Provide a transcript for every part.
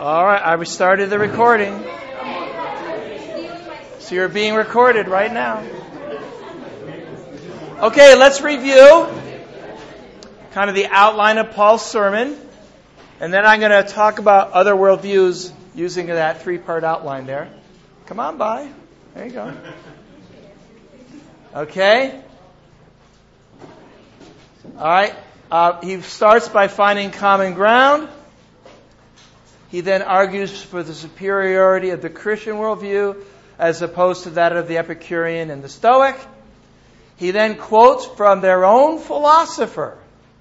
All right, I restarted the recording. So you're being recorded right now. Okay, let's review kind of the outline of Paul's sermon. And then I'm going to talk about other worldviews using that three-part outline there. Come on by. There you go. Okay. All right. He starts by finding common ground. He then argues for the superiority of the Christian worldview as opposed to that of the Epicurean and the Stoic. He then quotes from their own philosopher.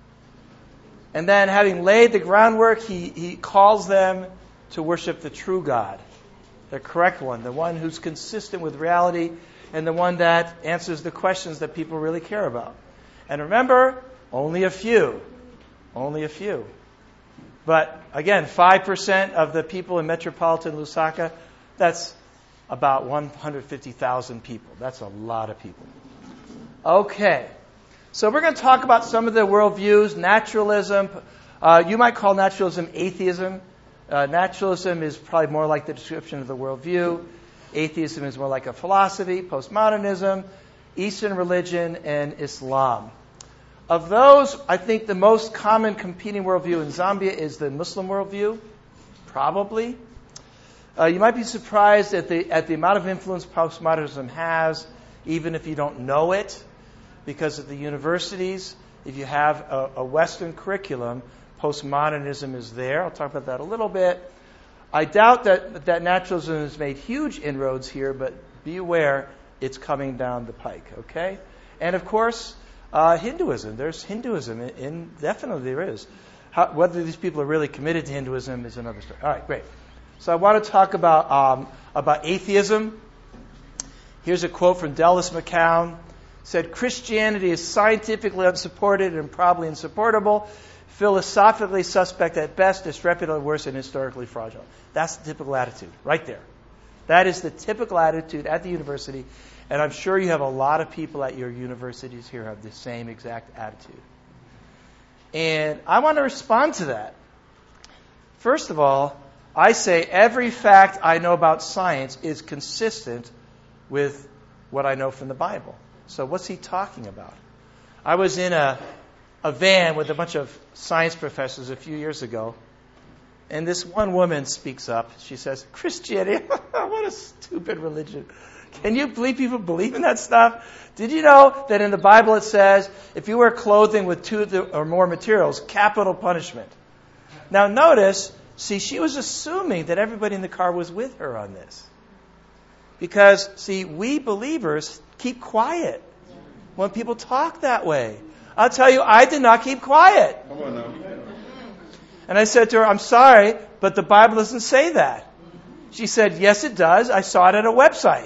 And then, having laid the groundwork, he calls them to worship the true God, the correct one, the one who's consistent with reality, and the one that answers the questions that people really care about. And remember, only a few. Only a few. But again, 5% of the people in metropolitan Lusaka, that's about 150,000 people. That's a lot of people. Okay. So we're going to talk about some of the worldviews. Naturalism. You might call naturalism atheism. Naturalism is probably more like the description of the worldview. Atheism is more like a philosophy, postmodernism, Eastern religion, and Islam. Of those, I think the most common competing worldview in Zambia is the Muslim worldview, probably. You might be surprised at the amount of influence postmodernism has, even if you don't know it, because at the universities, if you have a Western curriculum, postmodernism is there. I'll talk about that a little bit. I doubt that naturalism has made huge inroads here, but be aware it's coming down the pike, okay? And of course, Hinduism. There's Hinduism. Definitely there is. Whether these people are really committed to Hinduism is another story. All right, great. So I want to talk about atheism. Here's a quote from Dallas McCown. Said, Christianity is scientifically unsupported and probably insupportable, philosophically suspect at best, disreputable at worst, and historically fraudulent. That's the typical attitude, right there. That is the typical attitude at the university. And I'm sure you have a lot of people at your universities here who have the same exact attitude. And I want to respond to that. First of all, I say every fact I know about science is consistent with what I know from the Bible. So what's he talking about? I was in a van with a bunch of science professors a few years ago. And this one woman speaks up. She says, Christianity, what a stupid religion. Can you believe people believe in that stuff? Did you know that in the Bible it says, if you wear clothing with two or more materials, capital punishment? Now notice, she was assuming that everybody in the car was with her on this. Because, we believers keep quiet when people talk that way. I'll tell you, I did not keep quiet. Come on now. And I said to her, I'm sorry, but the Bible doesn't say that. She said, yes, it does. I saw it at a website.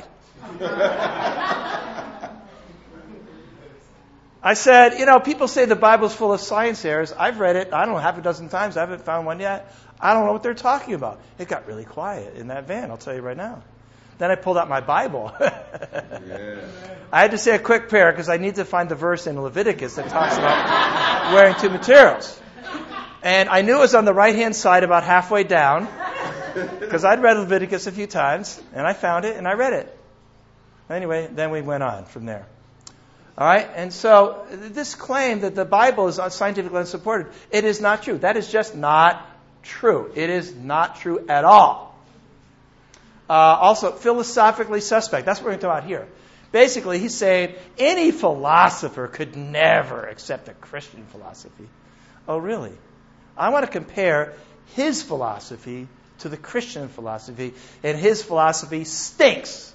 I said, people say the Bible's full of science errors. I've read it, I don't know, half a dozen times. I haven't found one yet. I don't know what they're talking about. It got really quiet in that van, I'll tell you right now. Then I pulled out my Bible. Yeah. I had to say a quick prayer because I need to find the verse in Leviticus that talks about wearing two materials. And I knew it was on the right-hand side about halfway down because I'd read Leviticus a few times, and I found it, and I read it. Anyway, then we went on from there. All right? And so this claim that the Bible is scientifically unsupported, it is not true. That is just not true. It is not true at all. Also, philosophically suspect. That's what we're going to talk about here. Basically, he's saying any philosopher could never accept a Christian philosophy. Oh, really? I want to compare his philosophy to the Christian philosophy, and his philosophy stinks.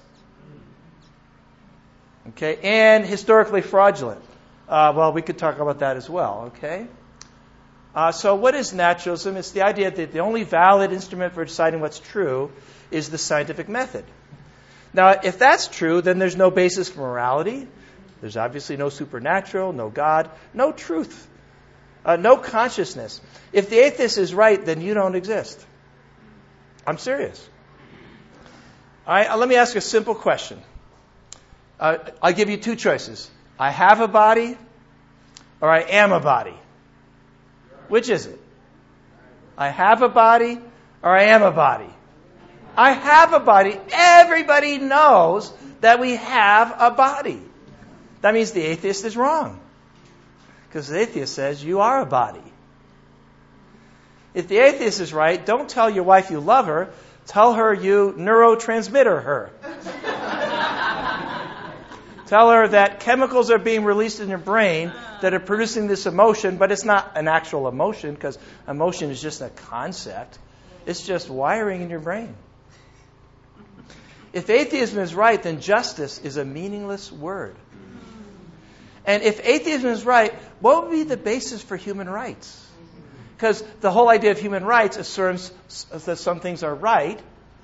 Okay? And historically fraudulent. Well, we could talk about that as well, okay? So what is naturalism? It's the idea that the only valid instrument for deciding what's true is the scientific method. Now, if that's true, then there's no basis for morality. There's obviously no supernatural, no God, no truth, no consciousness. If the atheist is right, then you don't exist. I'm serious. All right, let me ask you a simple question. I'll give you two choices. I have a body, or I am a body. Which is it? I have a body, or I am a body. I have a body. Everybody knows that we have a body. That means the atheist is wrong. Because the atheist says you are a body. If the atheist is right, don't tell your wife you love her. Tell her you neurotransmitter her. Tell her that chemicals are being released in your brain that are producing this emotion, but it's not an actual emotion because emotion is just a concept. It's just wiring in your brain. If atheism is right, then justice is a meaningless word. And if atheism is right, what would be the basis for human rights? Because the whole idea of human rights assumes that some things are right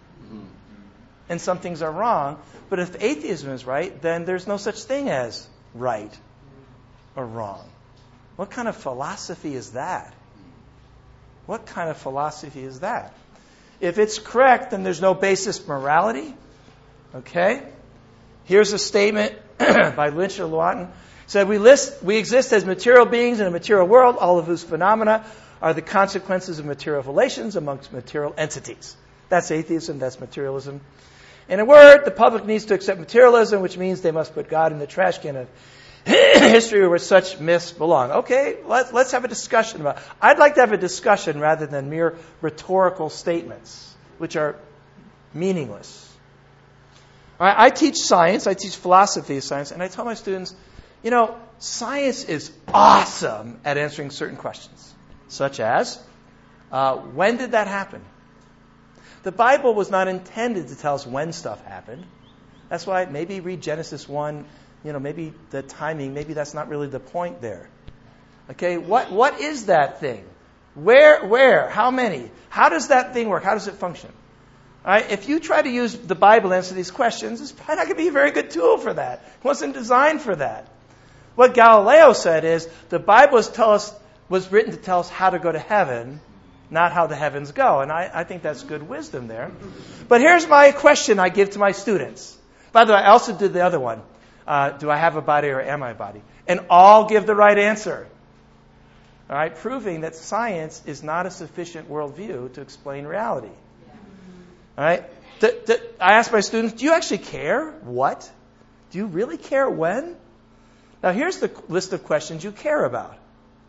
and some things are wrong. But if atheism is right, then there's no such thing as right or wrong. What kind of philosophy is that? What kind of philosophy is that? If it's correct, then there's no basis for morality. Okay? Here's a statement by Lynch or Lawton. It said, we exist as material beings in a material world, all of whose phenomena are the consequences of material relations amongst material entities. That's atheism, that's materialism. In a word, the public needs to accept materialism, which means they must put God in the trash can of history where such myths belong. Okay, let's have a discussion about it. I'd like to have a discussion rather than mere rhetorical statements, which are meaningless. All right, I teach science, I teach philosophy of science, and I tell my students, science is awesome at answering certain questions, such as, when did that happen? The Bible was not intended to tell us when stuff happened. That's why maybe read Genesis 1, maybe the timing, maybe that's not really the point there. Okay, what is that thing? Where? How many? How does that thing work? How does it function? All right, if you try to use the Bible to answer these questions, it's probably not going to be a very good tool for that. It wasn't designed for that. What Galileo said is the Bible was written to tell us how to go to heaven, not how the heavens go. And I think that's good wisdom there. But here's my question I give to my students. By the way, I also did the other one. Do I have a body or am I a body? And all give the right answer. All right, proving that science is not a sufficient worldview to explain reality. All right, I ask my students, do you actually care what? Do you really care when? Now here's the list of questions you care about.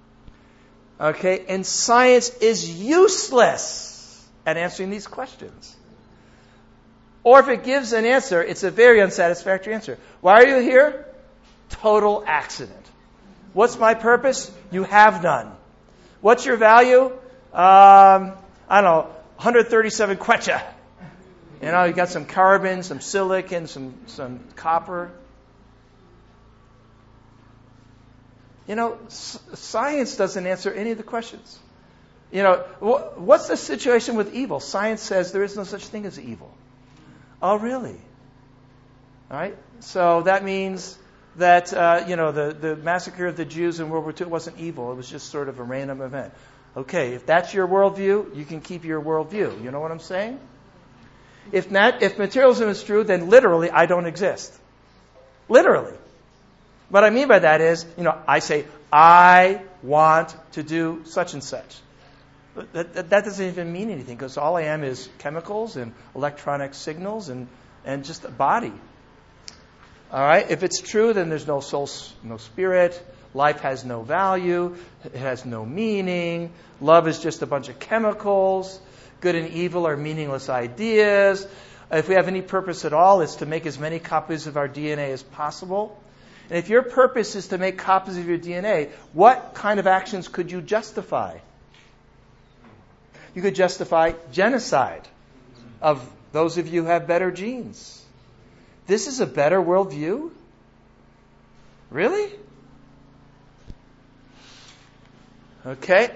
Okay, and science is useless at answering these questions. Or if it gives an answer, it's a very unsatisfactory answer. Why are you here? Total accident. What's my purpose? You have none. What's your value? I don't know, 137 kwacha. You got some carbon, some silicon, some copper. Science doesn't answer any of the questions. What's the situation with evil? Science says there is no such thing as evil. Oh, really? All right. So that means that, the massacre of the Jews in World War II wasn't evil. It was just sort of a random event. Okay, if that's your worldview, you can keep your worldview. You know what I'm saying? If materialism is true, then literally I don't exist. Literally. What I mean by that is, I say, I want to do such and such. That doesn't even mean anything because all I am is chemicals and electronic signals and just a body. All right? If it's true, then there's no soul, no spirit. Life has no value. It has no meaning. Love is just a bunch of chemicals. Good and evil are meaningless ideas. If we have any purpose at all, it's to make as many copies of our DNA as possible. And if your purpose is to make copies of your DNA, what kind of actions could you justify? You could justify genocide of those of you who have better genes. This is a better worldview? Really? Okay.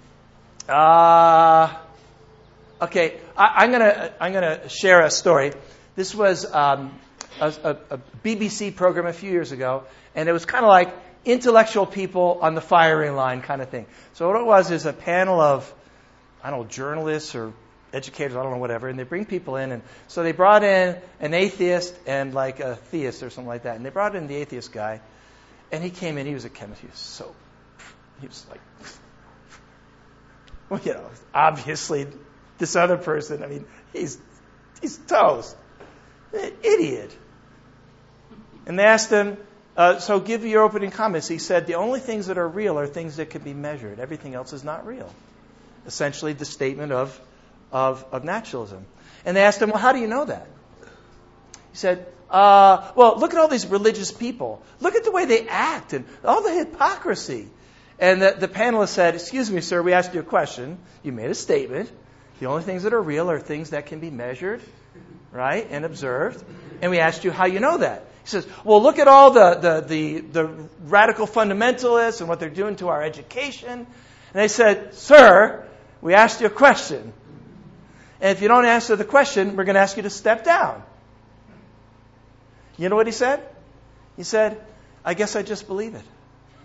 Okay. I'm gonna share a story. This was a BBC program a few years ago, and it was kind of like intellectual people on the firing line kind of thing. So what it was is a panel of, journalists or educators, whatever, and they bring people in, and so they brought in an atheist and like a theist or something like that, and they brought in the atheist guy, and he came in, he was a chemist, he was like, obviously This other person, I mean, he's toast. Idiot. And they asked him, so give your opening comments. He said, the only things that are real are things that can be measured. Everything else is not real. Essentially the statement of naturalism. And they asked him, well, how do you know that? He said, well, look at all these religious people. Look at the way they act and all the hypocrisy. And the panelist said, excuse me, sir, we asked you a question. You made a statement. The only things that are real are things that can be measured, right, and observed. And we asked you how you know that. He says, well, look at all the radical fundamentalists and what they're doing to our education. And they said, sir, we asked you a question. And if you don't answer the question, we're going to ask you to step down. You know what he said? He said, I guess I just believe it.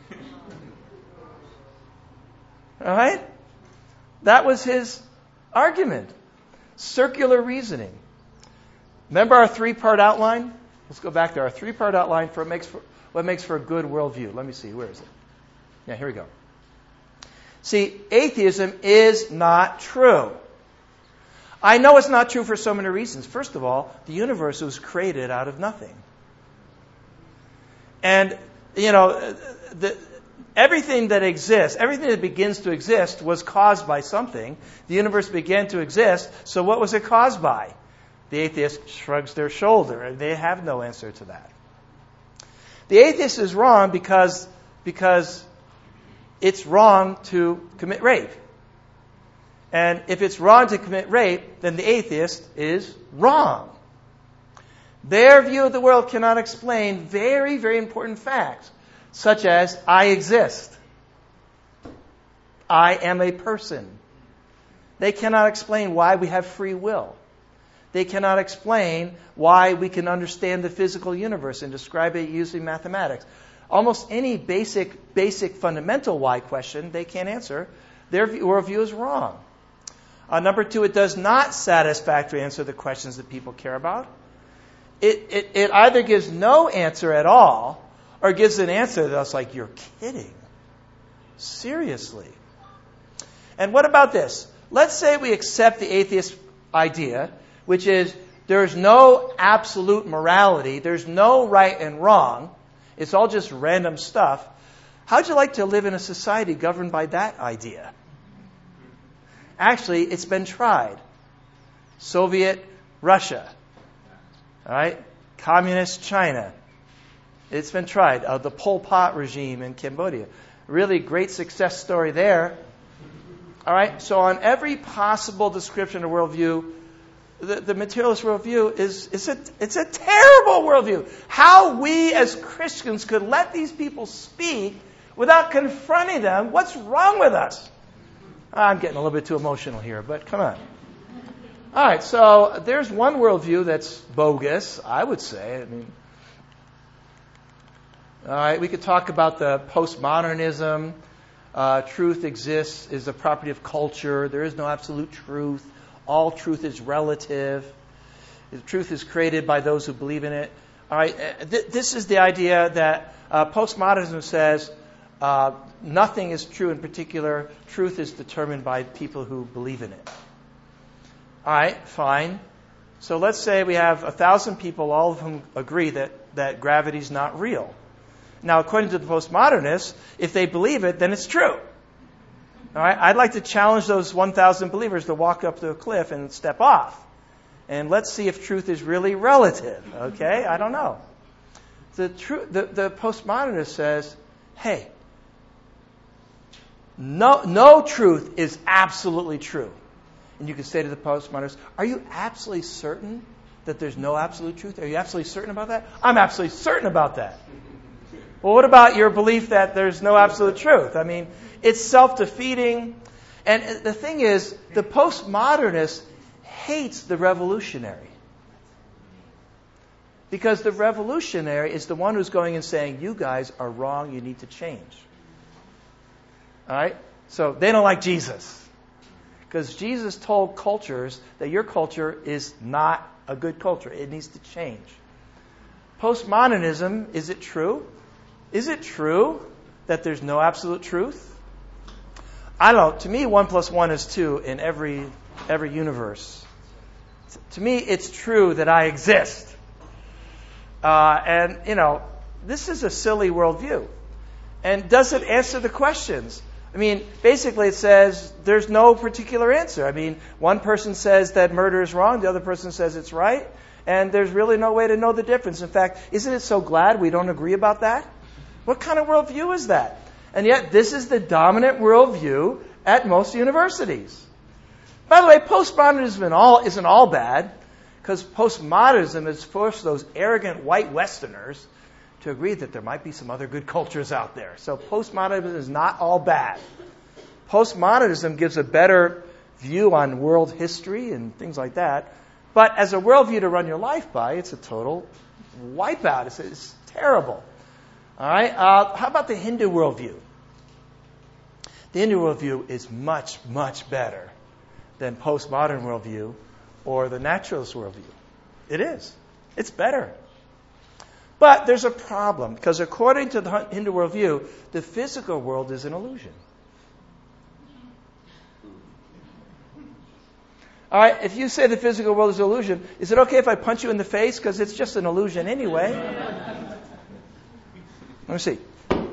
All right? That was his argument. Circular reasoning. Remember our three-part outline? Let's go back to our three-part outline for what makes for a good worldview. Let me see. Where is it? Yeah, here we go. See, atheism is not true. I know it's not true for so many reasons. First of all, the universe was created out of nothing. And, everything that exists, everything that begins to exist was caused by something. The universe began to exist, so what was it caused by? The atheist shrugs their shoulder, and they have no answer to that. The atheist is wrong because it's wrong to commit rape. And if it's wrong to commit rape, then the atheist is wrong. Their view of the world cannot explain very, very important facts, such as, I exist. I am a person. They cannot explain why we have free will. They cannot explain why we can understand the physical universe and describe it using mathematics. Almost any basic fundamental why question they can't answer. Their worldview is wrong. Number two, it does not satisfactorily answer the questions that people care about. It either gives no answer at all or gives an answer that's like, you're kidding. Seriously. And what about this? Let's say we accept the atheist idea, which is there's no absolute morality, there's no right and wrong, it's all just random stuff. How'd you like to live in a society governed by that idea? Actually, it's been tried. Soviet Russia, all right? Communist China. It's been tried. The Pol Pot regime in Cambodia. Really great success story there. All right? So on every possible description of worldview, the materialist worldview it's a terrible worldview. How we as Christians could let these people speak without confronting them. What's wrong with us? I'm getting a little bit too emotional here, but come on. All right, so there's one worldview that's bogus, I would say. All right, we could talk about the postmodernism. Truth exists, is a property of culture. There is no absolute truth. All truth is relative. The truth is created by those who believe in it. All right, this is the idea that postmodernism says nothing is true in particular. Truth is determined by people who believe in it. All right, fine. So let's say we have 1,000 people, all of whom agree that gravity is not real. Now, according to the postmodernists, if they believe it, then it's true. All right, I'd like to challenge those 1,000 believers to walk up to a cliff and step off. And let's see if truth is really relative. Okay, I don't know. The postmodernist says, hey, no truth is absolutely true. And you can say to the postmodernists, are you absolutely certain that there's no absolute truth? Are you absolutely certain about that? I'm absolutely certain about that. Well, what about your belief that there's no absolute truth? I mean, it's self-defeating. And the thing is, the postmodernist hates the revolutionary. Because the revolutionary is the one who's going and saying, you guys are wrong, you need to change. All right? So they don't like Jesus. Because Jesus told cultures that your culture is not a good culture. It needs to change. Postmodernism, is it true? Is it true that there's no absolute truth? I don't know. To me, 1 + 1 is 2 in every every universe. To me, it's true that I exist. And, this is a silly worldview. And does it answer the questions? I mean, basically it says there's no particular answer. I mean, one person says that murder is wrong, the other person says it's right, and there's really no way to know the difference. In fact, isn't it so glad we don't agree about that? What kind of worldview is that? And yet, this is the dominant worldview at most universities. By the way, postmodernism isn't all bad, because postmodernism has forced those arrogant white Westerners to agree that there might be some other good cultures out there. So postmodernism is not all bad. Postmodernism gives a better view on world history and things like that. But as a worldview to run your life by, it's a total wipeout. It's terrible. All right. How about the Hindu worldview? The Hindu worldview is much, much better than postmodern worldview or the naturalist worldview. It is. It's better. But there's a problem, because according to the Hindu worldview, the physical world is an illusion. All right, if you say the physical world is an illusion, is it okay if I punch you in the face? Because it's just an illusion anyway. Let me see.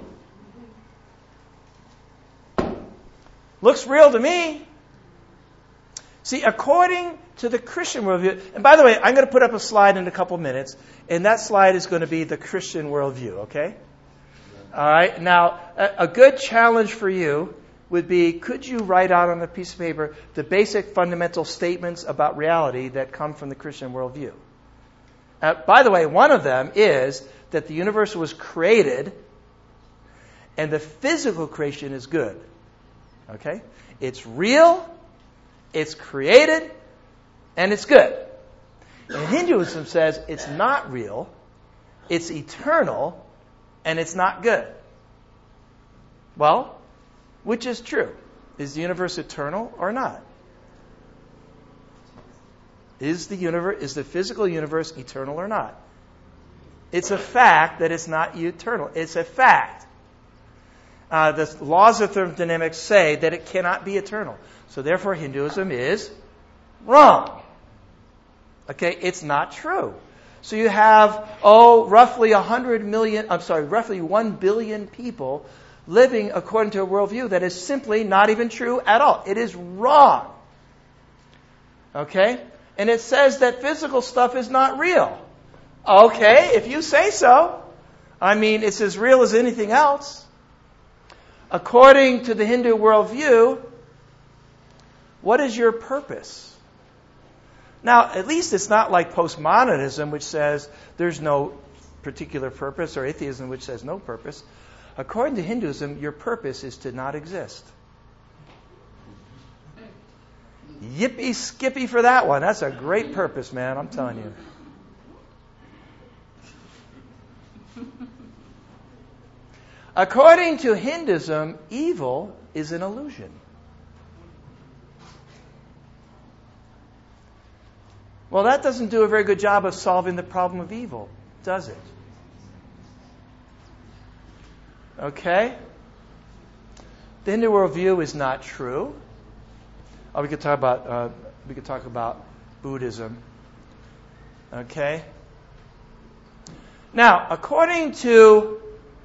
Looks real to me. See, according to the Christian worldview, and by the way, I'm going to put up a slide in a couple minutes, and that slide is going to be the Christian worldview, okay? All right, now, a good challenge for you would be, could you write out on a piece of paper the basic fundamental statements about reality that come from the Christian worldview? By the way, one of them is that the universe was created, and the physical creation is good, okay? It's real, it's created, and it's good. And Hinduism says it's not real, it's eternal, and it's not good. Well, which is true? Is the universe eternal or not? Is the physical universe eternal or not? It's a fact that it's not eternal. It's a fact. The laws of thermodynamics say that it cannot be eternal. So therefore, Hinduism is wrong. Okay, it's not true. So you have, roughly 1 billion people living according to a worldview that is simply not even true at all. It is wrong. Okay? And it says that physical stuff is not real. Okay, if you say so. I mean, it's as real as anything else. According to the Hindu worldview, what is your purpose? Now, at least it's not like postmodernism, which says there's no particular purpose, or atheism, which says no purpose. According to Hinduism, your purpose is to not exist. Yippee skippy for that one. That's a great purpose, man, I'm telling you. According to Hinduism, evil is an illusion. Well, that doesn't do a very good job of solving the problem of evil, does it? Okay? The Hindu worldview is not true. We could talk about Buddhism. Okay? Now, according to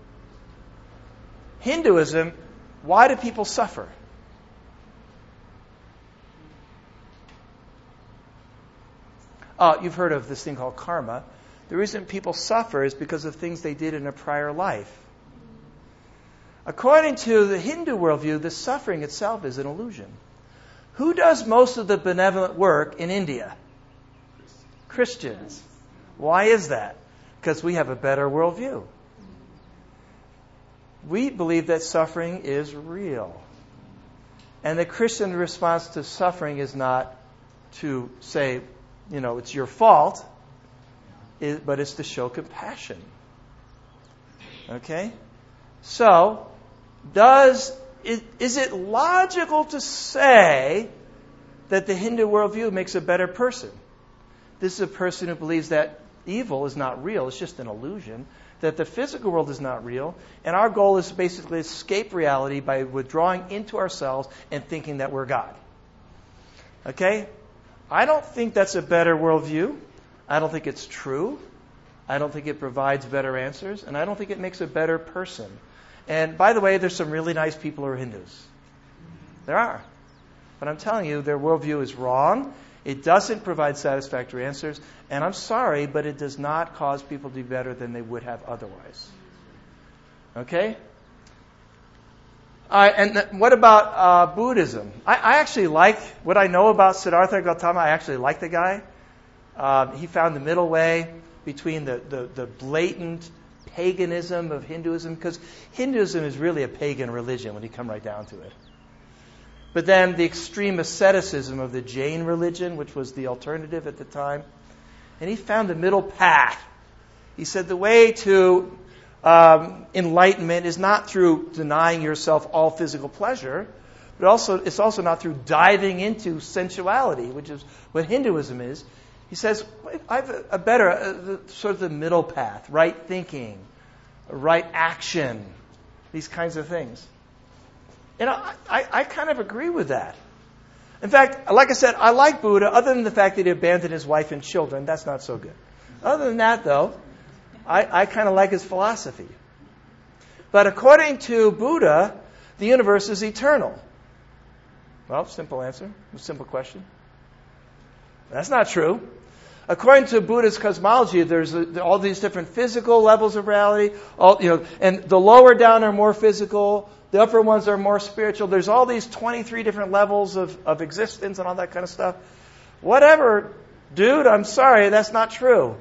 Hinduism, why do people suffer? You've heard of this thing called karma. The reason people suffer is because of things they did in a prior life. According to the Hindu worldview, the suffering itself is an illusion. Who does most of the benevolent work in India? Christians. Why is that? Because we have a better worldview. We believe that suffering is real. And the Christian response to suffering is not to say, it's your fault, but it's to show compassion. Okay? So, is it logical to say that the Hindu worldview makes a better person? This is a person who believes that evil is not real, it's just an illusion, that the physical world is not real, and our goal is to basically escape reality by withdrawing into ourselves and thinking that we're God. Okay? I don't think that's a better worldview. I don't think it's true. I don't think it provides better answers. And I don't think it makes a better person. And by the way, there's some really nice people who are Hindus. There are. But I'm telling you, their worldview is wrong. It doesn't provide satisfactory answers. And I'm sorry, but it does not cause people to be better than they would have otherwise. Okay? And what about Buddhism? I actually like what I know about Siddhartha Gautama. I actually like the guy. He found the middle way between the blatant paganism of Hinduism, because Hinduism is really a pagan religion when you come right down to it. But then the extreme asceticism of the Jain religion, which was the alternative at the time. And he found the middle path. He said the way to enlightenment is not through denying yourself all physical pleasure, but it's also not through diving into sensuality, which is what Hinduism is. He says, I have a better, sort of the middle path, right thinking, right action, these kinds of things. And I kind of agree with that. In fact, like I said, I like Buddha, other than the fact that he abandoned his wife and children. That's not so good. Other than that, though, I kind of like his philosophy. But according to Buddha, the universe is eternal. Well, simple answer, simple question. That's not true. According to Buddha's cosmology, there's all these different physical levels of reality, and the lower down are more physical, the upper ones are more spiritual. There's all these 23 different levels of existence and all that kind of stuff. Whatever, dude, I'm sorry, that's not true.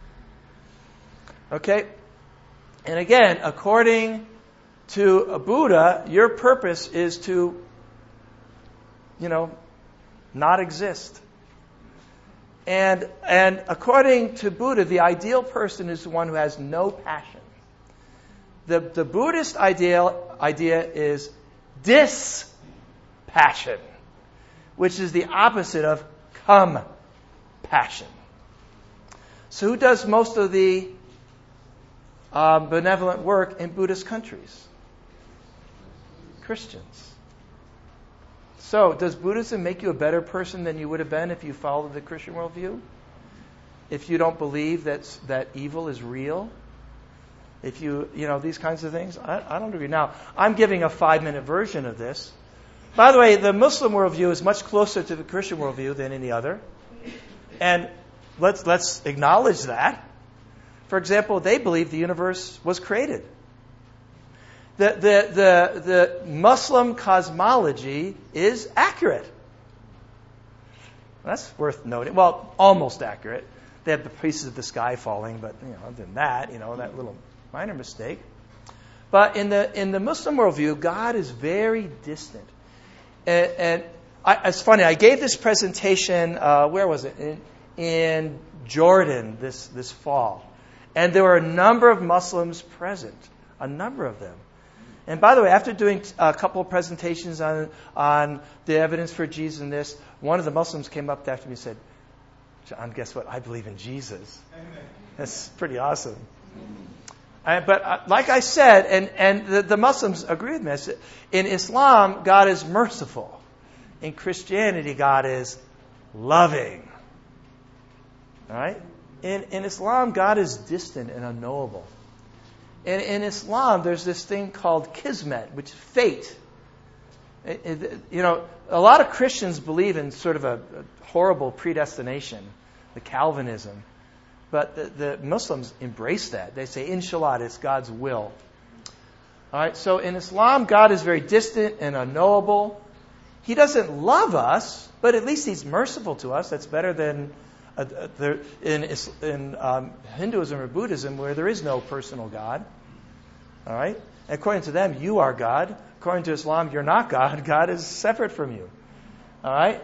Okay? And again, according to Buddha, your purpose is to, not exist. And according to Buddha, the ideal person is the one who has no passion. The Buddhist idea is dispassion, which is the opposite of compassion. So who does most of the benevolent work in Buddhist countries? Christians. So, does Buddhism make you a better person than you would have been if you followed the Christian worldview? If you don't believe that evil is real? If these kinds of things? I don't agree. Now, I'm giving a 5-minute version of this. By the way, the Muslim worldview is much closer to the Christian worldview than any other. And let's acknowledge that. For example, they believe the universe was created. The Muslim cosmology is accurate. That's worth noting. Well, almost accurate. They have the pieces of the sky falling, but other than that, that little minor mistake. But in the Muslim worldview, God is very distant. And it's funny. I gave this presentation. Where was it? In Jordan this fall, and there were a number of Muslims present. A number of them. And by the way, after doing a couple of presentations on the evidence for Jesus and this, one of the Muslims came up after me and said, "John, guess what? I believe in Jesus." Amen. That's pretty awesome. But like I said, and the Muslims agree with me. In Islam, God is merciful. In Christianity, God is loving. All right? In Islam, God is distant and unknowable. In Islam, there's this thing called kismet, which is fate. A lot of Christians believe in sort of a horrible predestination, the Calvinism. But the Muslims embrace that. They say, inshallah, it's God's will. All right, so in Islam, God is very distant and unknowable. He doesn't love us, but at least He's merciful to us. That's better than in Hinduism or Buddhism, where there is no personal God. All right? According to them, you are God. According to Islam, you're not God. God is separate from you. All right?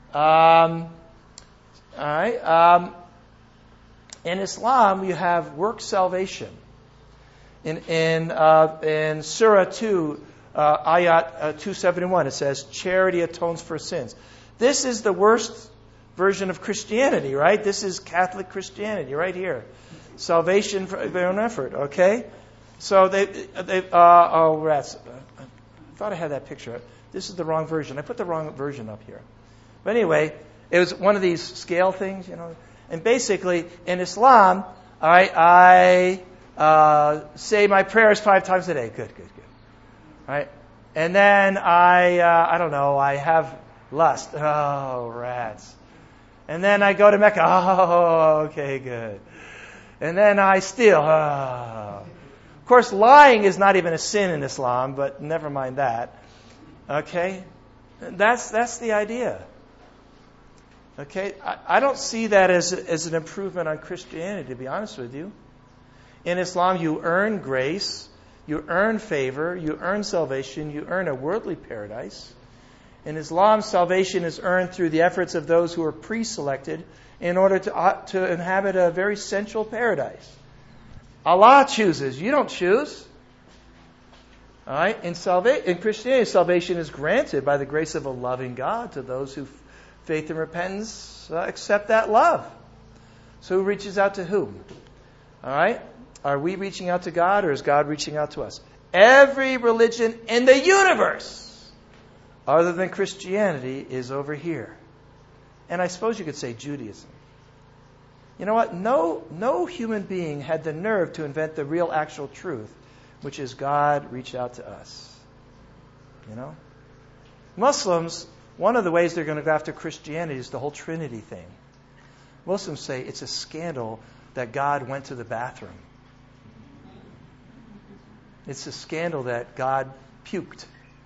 In Islam, you have work salvation. In Surah 2, Ayat 271, it says, charity atones for sins. This is the worst version of Christianity, right? This is Catholic Christianity right here. Salvation for their own effort, okay? So rats. I thought I had that picture. This is the wrong version. I put the wrong version up here. But anyway, it was one of these scale things, And basically, in Islam, all right, I say my prayers 5 times a day. Good. All right? And then I have lust. Oh, rats. And then I go to Mecca. Oh, okay, good. And then I steal. Oh. Of course, lying is not even a sin in Islam, but never mind that. Okay? That's the idea. Okay? I don't see that as an improvement on Christianity, to be honest with you. In Islam, you earn grace, you earn favor, you earn salvation, you earn a worldly paradise. In Islam, salvation is earned through the efforts of those who are pre-selected in order to inhabit a very sensual paradise. Allah chooses. You don't choose. All right? In Christianity, salvation is granted by the grace of a loving God to those who, faith and repentance, accept that love. So who reaches out to whom? All right? Are we reaching out to God, or is God reaching out to us? Every religion in the universe, other than Christianity, is over here. And I suppose you could say Judaism. You know what? No human being had the nerve to invent the real actual truth, which is God reached out to us. Muslims, one of the ways they're going to go after Christianity is the whole Trinity thing. Muslims say it's a scandal that God went to the bathroom. It's a scandal that God puked.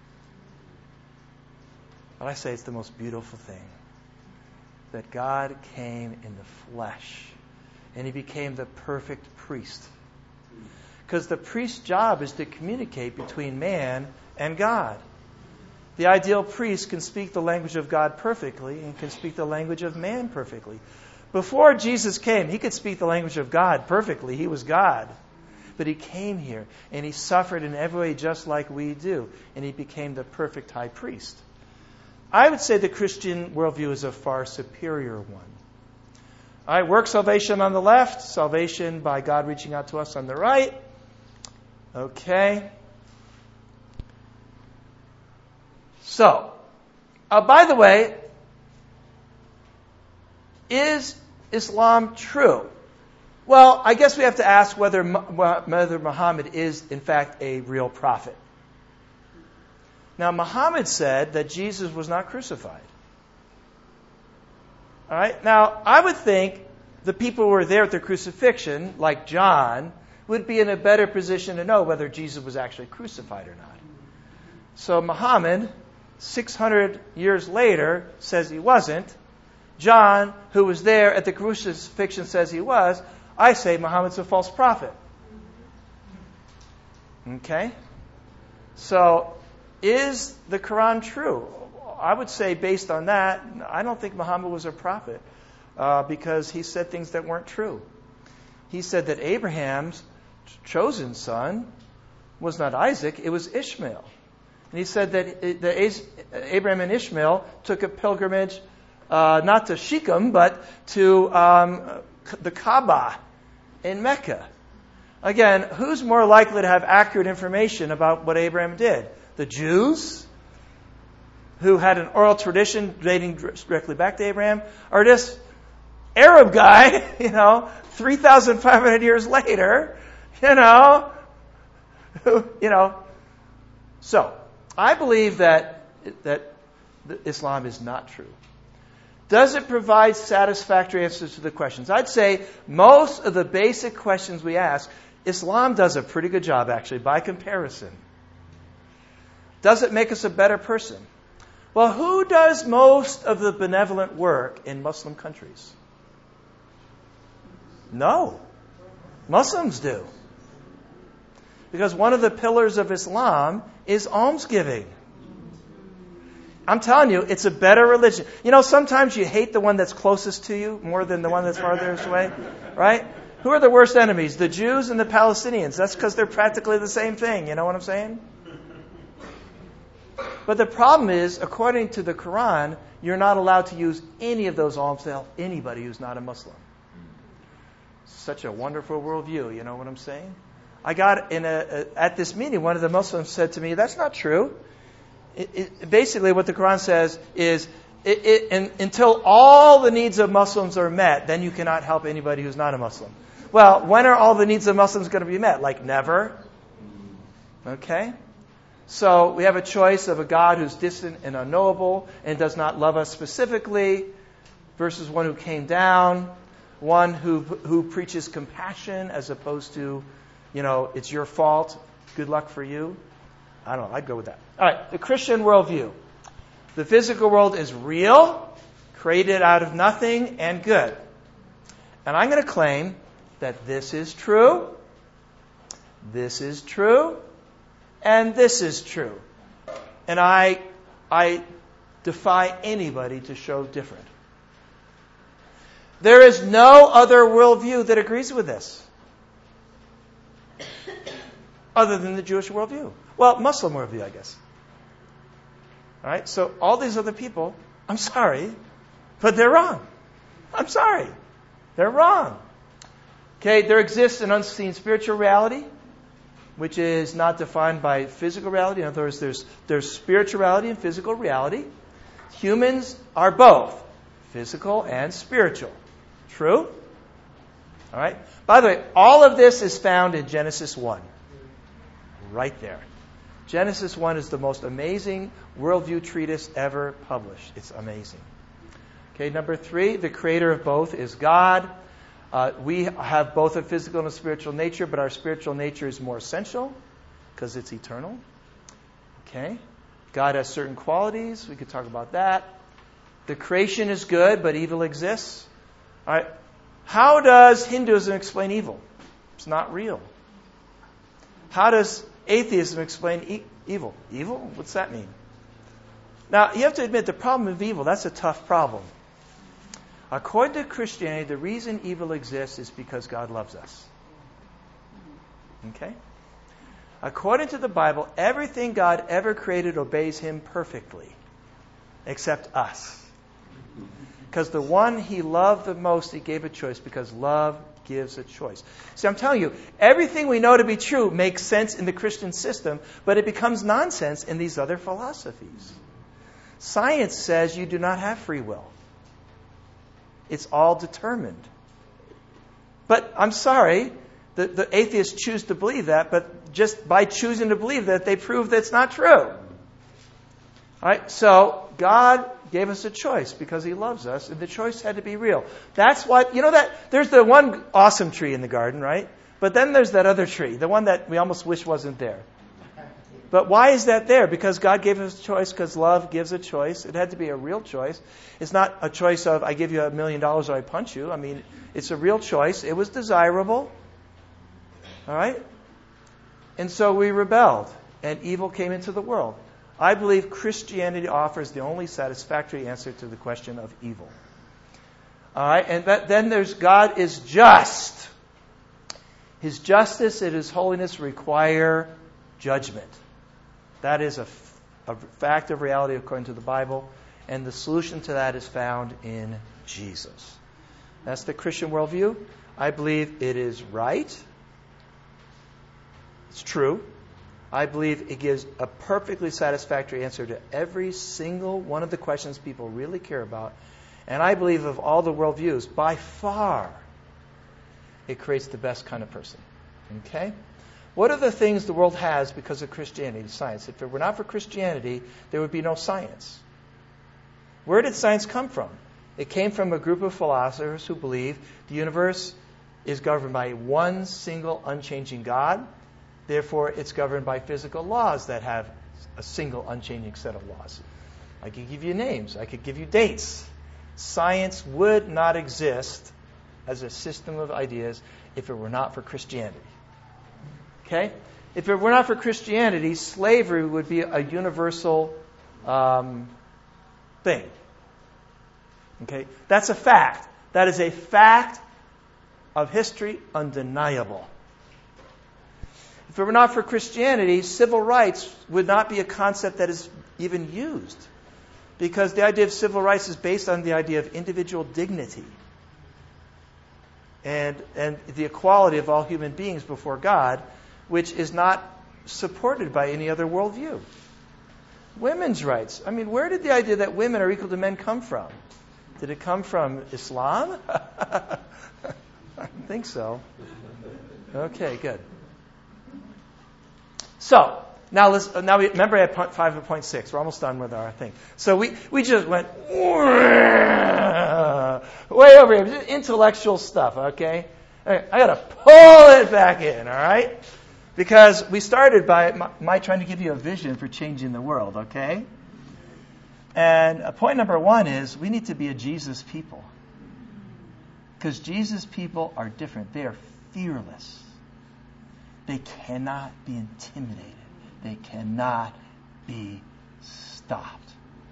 But I say it's the most beautiful thing. That God came in the flesh. And He became the perfect priest. Because the priest's job is to communicate between man and God. The ideal priest can speak the language of God perfectly and can speak the language of man perfectly. Before Jesus came, He could speak the language of God perfectly. He was God. But He came here and He suffered in every way just like we do. And He became the perfect high priest. I would say the Christian worldview is a far superior one. All right, work salvation on the left, salvation by God reaching out to us on the right. Okay. So, by the way, is Islam true? Well, I guess we have to ask whether Muhammad is, in fact, a real prophet. Now, Muhammad said that Jesus was not crucified. All right? Now, I would think the people who were there at the crucifixion, like John, would be in a better position to know whether Jesus was actually crucified or not. So Muhammad, 600 years later, says he wasn't. John, who was there at the crucifixion, says he was. I say Muhammad's a false prophet. Okay? So, is the Quran true? I would say, based on that, I don't think Muhammad was a prophet because he said things that weren't true. He said that Abraham's chosen son was not Isaac, it was Ishmael. And he said that Abraham and Ishmael took a pilgrimage not to Shechem, but to the Kaaba in Mecca. Again, who's more likely to have accurate information about what Abraham did? The Jews, who had an oral tradition dating directly back to Abraham, or this Arab guy, 3,500 years later, So, I believe that Islam is not true. Does it provide satisfactory answers to the questions? I'd say most of the basic questions we ask, Islam does a pretty good job, actually, by comparison. Does it make us a better person? Well, who does most of the benevolent work in Muslim countries? No. Muslims do. Because one of the pillars of Islam is almsgiving. I'm telling you, it's a better religion. Sometimes you hate the one that's closest to you more than the one that's farthest away, right? Who are the worst enemies? The Jews and the Palestinians. That's because they're practically the same thing. You know what I'm saying? But the problem is, according to the Quran, you're not allowed to use any of those alms to help anybody who's not a Muslim. Such a wonderful worldview, you know what I'm saying? I got at this meeting, one of the Muslims said to me, that's not true. Basically what the Quran says is, until all the needs of Muslims are met, then you cannot help anybody who's not a Muslim. Well, when are all the needs of Muslims going to be met? Like never? Okay? So we have a choice of a God who's distant and unknowable and does not love us specifically versus one who came down, one who preaches compassion as opposed to, it's your fault, good luck for you. I don't know, I'd go with that. All right, the Christian worldview. The physical world is real, created out of nothing, and good. And I'm going to claim that this is true, this is true, and this is true. And I defy anybody to show different. There is no other worldview that agrees with this, other than the Jewish worldview. Well, Muslim worldview, I guess. All right? So all these other people, I'm sorry, but they're wrong. I'm sorry. They're wrong. Okay, there exists an unseen spiritual reality, which is not defined by physical reality. In other words, there's spirituality and physical reality. Humans are both physical and spiritual. True? All right? By the way, all of this is found in Genesis 1. Right there. Genesis 1 is the most amazing worldview treatise ever published. It's amazing. Okay, number 3, the creator of both is God. We have both a physical and a spiritual nature, but our spiritual nature is more essential because it's eternal. Okay? God has certain qualities. We could talk about that. The creation is good, but evil exists. All right. How does Hinduism explain evil? It's not real. How does atheism explain evil? Evil? What's that mean? Now, you have to admit, the problem of evil, that's a tough problem. According to Christianity, the reason evil exists is because God loves us. Okay? According to the Bible, everything God ever created obeys Him perfectly, except us. Because the one He loved the most, He gave a choice, because love gives a choice. See, I'm telling you, everything we know to be true makes sense in the Christian system, but it becomes nonsense in these other philosophies. Science says you do not have free will. It's all determined. But I'm sorry, the atheists choose to believe that, but just by choosing to believe that, they prove that it's not true. All right, so God gave us a choice because He loves us, and the choice had to be real. That's why, that there's the one awesome tree in the garden, right? But then there's that other tree, the one that we almost wish wasn't there. But why is that there? Because God gave us a choice, because love gives a choice. It had to be a real choice. It's not a choice of, I give you $1 million or I punch you. I mean, it's a real choice. It was desirable. All right? And so we rebelled, and evil came into the world. I believe Christianity offers the only satisfactory answer to the question of evil. All right? And then there's God is just. His justice and His holiness require judgment. That is a fact of reality according to the Bible, and the solution to that is found in Jesus. That's the Christian worldview. I believe it is right. It's true. I believe it gives a perfectly satisfactory answer to every single one of the questions people really care about. And I believe of all the worldviews, by far, it creates the best kind of person. Okay? What are the things the world has because of Christianity? Science. If it were not for Christianity, there would be no science. Where did science come from? It came from a group of philosophers who believe the universe is governed by one single unchanging God. Therefore, it's governed by physical laws that have a single unchanging set of laws. I could give you names. I could give you dates. Science would not exist as a system of ideas if it were not for Christianity. Okay? If it were not for Christianity, slavery would be a universal thing. Okay? That's a fact. That is a fact of history, undeniable. If it were not for Christianity, civil rights would not be a concept that is even used. Because the idea of civil rights is based on the idea of individual dignity and the equality of all human beings before God, which is not supported by any other worldview. Women's rights. I mean, where did the idea that women are equal to men come from? Did it come from Islam? I think so. Okay, good. So, now we remember at 5.6. We're almost done with our thing. So we just went way over here. Just intellectual stuff, okay? I got to pull it back in, all right? Because we started by my trying to give you a vision for changing the world, okay? And point number one is we need to be a Jesus people. Because Jesus people are different. They are fearless. They cannot be intimidated. They cannot be stopped.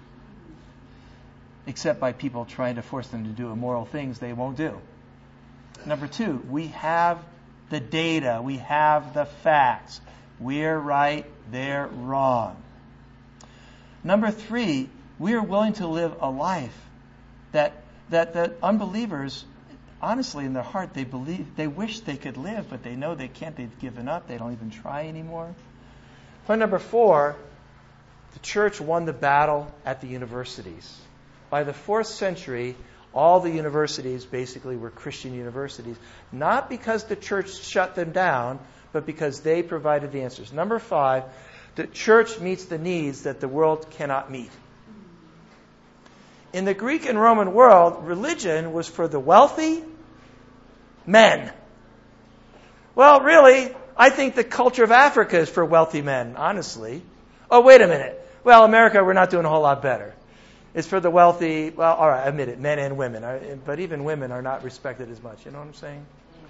Except by people trying to force them to do immoral things they won't do. Number two, we have the data. We have the facts. We're right, they're wrong. Number three, we are willing to live a life that unbelievers, honestly, in their heart, they wish they could live, but they know they can't. They've given up. They don't even try anymore. Point number four, the church won the battle at the universities. By the 4th century, all the universities basically were Christian universities, not because the church shut them down, but because they provided the answers. Number 5, the church meets the needs that the world cannot meet. In the Greek and Roman world, religion was for the wealthy men. Well, really, I think the culture of Africa is for wealthy men, honestly. Oh, wait a minute. Well, America, we're not doing a whole lot better. It's for the wealthy, well, all right, admit it, men and women. But even women are not respected as much. You know what I'm saying?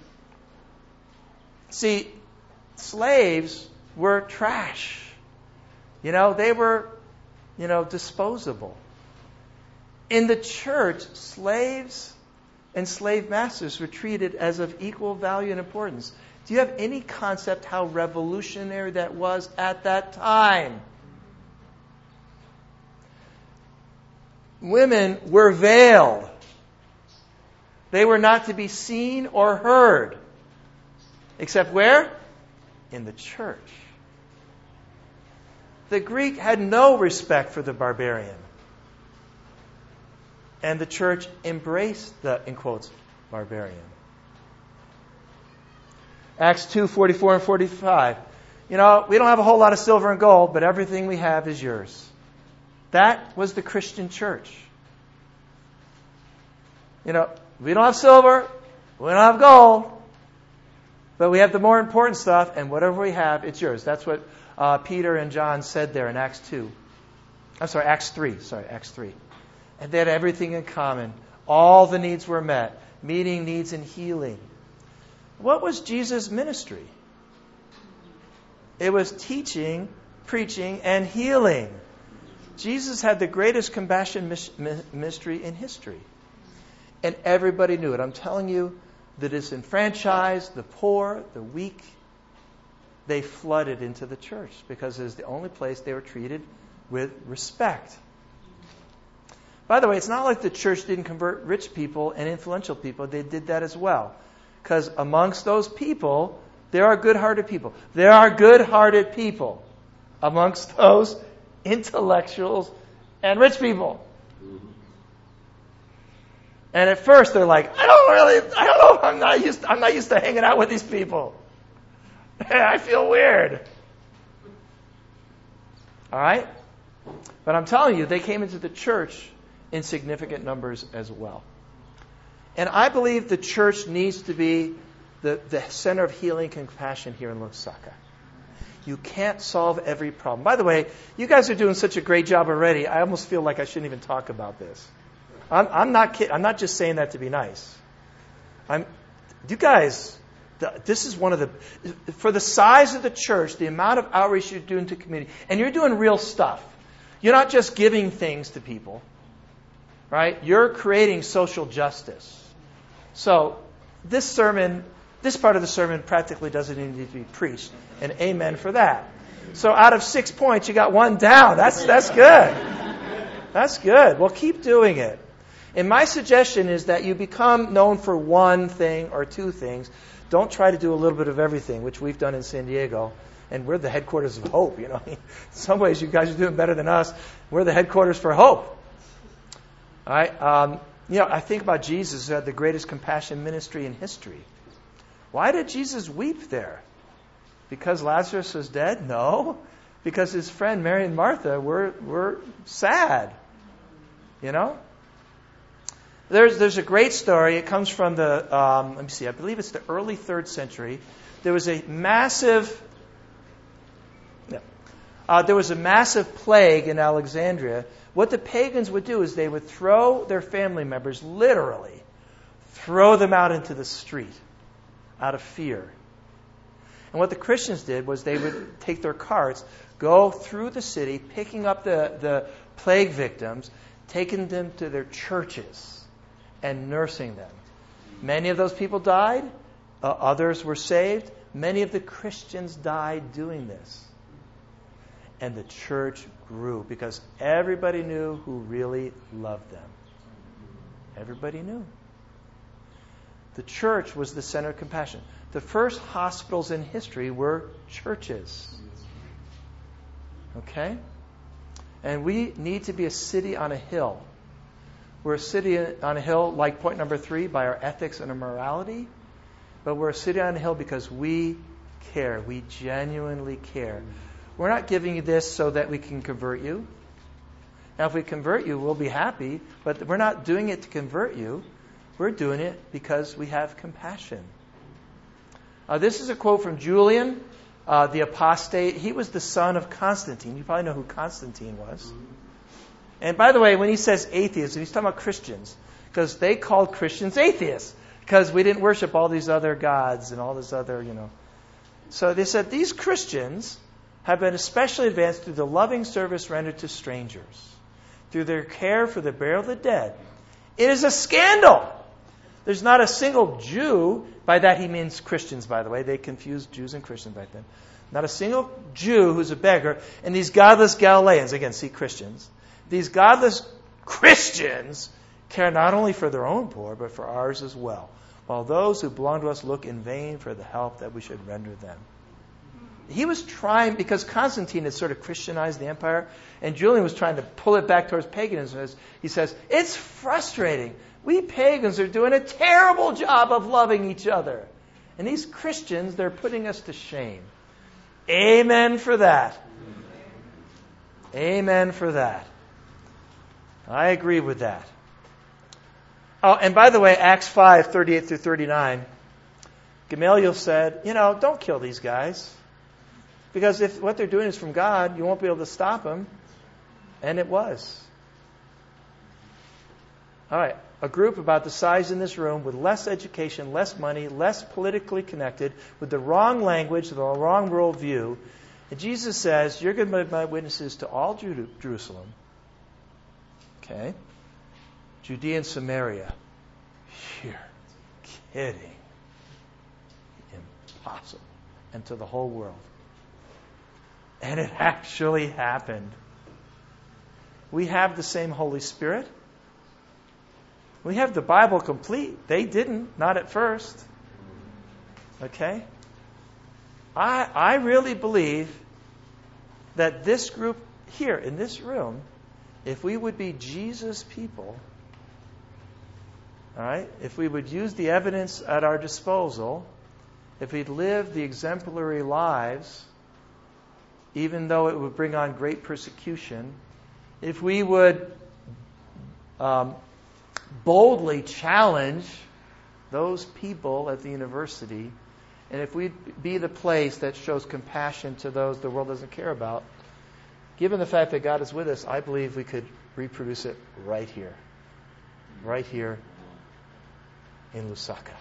See, slaves were trash. They were, disposable. In the church, slaves and slave masters were treated as of equal value and importance. Do you have any concept how revolutionary that was at that time? Women were veiled. They were not to be seen or heard. Except where? In the church. The Greek had no respect for the barbarian. And the church embraced the, in quotes, barbarian. Acts 2:44 and 45. We don't have a whole lot of silver and gold, but everything we have is yours. That was the Christian church. We don't have silver, we don't have gold, but we have the more important stuff, and whatever we have, it's yours. That's what Peter and John said there in Acts 3. And they had everything in common. All the needs were met. Meeting needs and healing. What was Jesus' ministry? It was teaching, preaching, and healing. Jesus had the greatest compassion ministry in history. And everybody knew it. I'm telling you, the disenfranchised, the poor, the weak, they flooded into the church because it was the only place they were treated with respect. By the way, it's not like the church didn't convert rich people and influential people. They did that as well. Because amongst those people, there are good-hearted people. There are good-hearted people amongst those intellectuals and rich people. And at first they're like, I don't know, I'm not used to hanging out with these people. I feel weird. All right? But I'm telling you, they came into the church in significant numbers as well. And I believe the church needs to be the center of healing and compassion here in Lusaka. You can't solve every problem. By the way, you guys are doing such a great job already, I almost feel like I shouldn't even talk about this. I'm not kidding. I'm not just saying that to be nice. You guys, this is one of for the size of the church, the amount of outreach you're doing to community, and you're doing real stuff. You're not just giving things to people, right? You're creating social justice. So this part of the sermon practically doesn't even need to be preached, and amen for that. So out of 6 points, you got 1 down. That's good. That's good. Well, keep doing it. And my suggestion is that you become known for one thing or two things. Don't try to do a little bit of everything, which we've done in San Diego. And we're the headquarters of hope, you know. In some ways, you guys are doing better than us. We're the headquarters for hope. All right. I think about Jesus, who had the greatest compassion ministry in history. Why did Jesus weep there? Because Lazarus was dead? No. Because his friend Mary and Martha were sad. You know? There's a great story. It comes from I believe it's the early 3rd century. There was a massive plague in Alexandria. What the pagans would do is they would throw their family members, literally, throw them out into the street out of fear. And what the Christians did was they would take their carts, go through the city, picking up the plague victims, taking them to their churches, and nursing them. Many of those people died. Others were saved. Many of the Christians died doing this. And the church grew because everybody knew who really loved them. Everybody knew. The church was the center of compassion. The first hospitals in history were churches. Okay? And we need to be a city on a hill. We're a city on a hill, like point number 3, by our ethics and our morality. But we're a city on a hill because we care. We genuinely care. We're not giving you this so that we can convert you. Now, if we convert you, we'll be happy. But we're not doing it to convert you. We're doing it because we have compassion. This is a quote from Julian, the apostate. He was the son of Constantine. You probably know who Constantine was. And by the way, when he says atheists, he's talking about Christians. Because they called Christians atheists. Because we didn't worship all these other gods and all this other, So they said, these Christians have been especially advanced through the loving service rendered to strangers, through their care for the burial of the dead. It is a scandal. There's not a single Jew, by that he means Christians, by the way. They confused Jews and Christians back then. Not a single Jew who's a beggar. And these godless Galileans, again, see Christians. These godless Christians care not only for their own poor, but for ours as well. While those who belong to us look in vain for the help that we should render them. He was trying, because Constantine had sort of Christianized the empire, and Julian was trying to pull it back towards paganism. He says, it's frustrating. We pagans are doing a terrible job of loving each other. And these Christians, they're putting us to shame. Amen for that. Amen for that. I agree with that. Oh, and by the way, Acts 5, 38 through 39, Gamaliel said, don't kill these guys. Because if what they're doing is from God, you won't be able to stop them. And it was. All right. A group about the size in this room with less education, less money, less politically connected, with the wrong language, the wrong worldview. And Jesus says, you're going to be my witnesses to all Jerusalem. Okay? Judea and Samaria. You're kidding. Impossible. And to the whole world. And it actually happened. We have the same Holy Spirit. We have the Bible complete. They didn't, not at first. Okay? I really believe that this group here in this room, if we would be Jesus people, all right, if we would use the evidence at our disposal, if we'd live the exemplary lives, even though it would bring on great persecution, if we would boldly challenge those people at the university, and if we'd be the place that shows compassion to those the world doesn't care about, given the fact that God is with us, I believe we could reproduce it right here in Lusaka.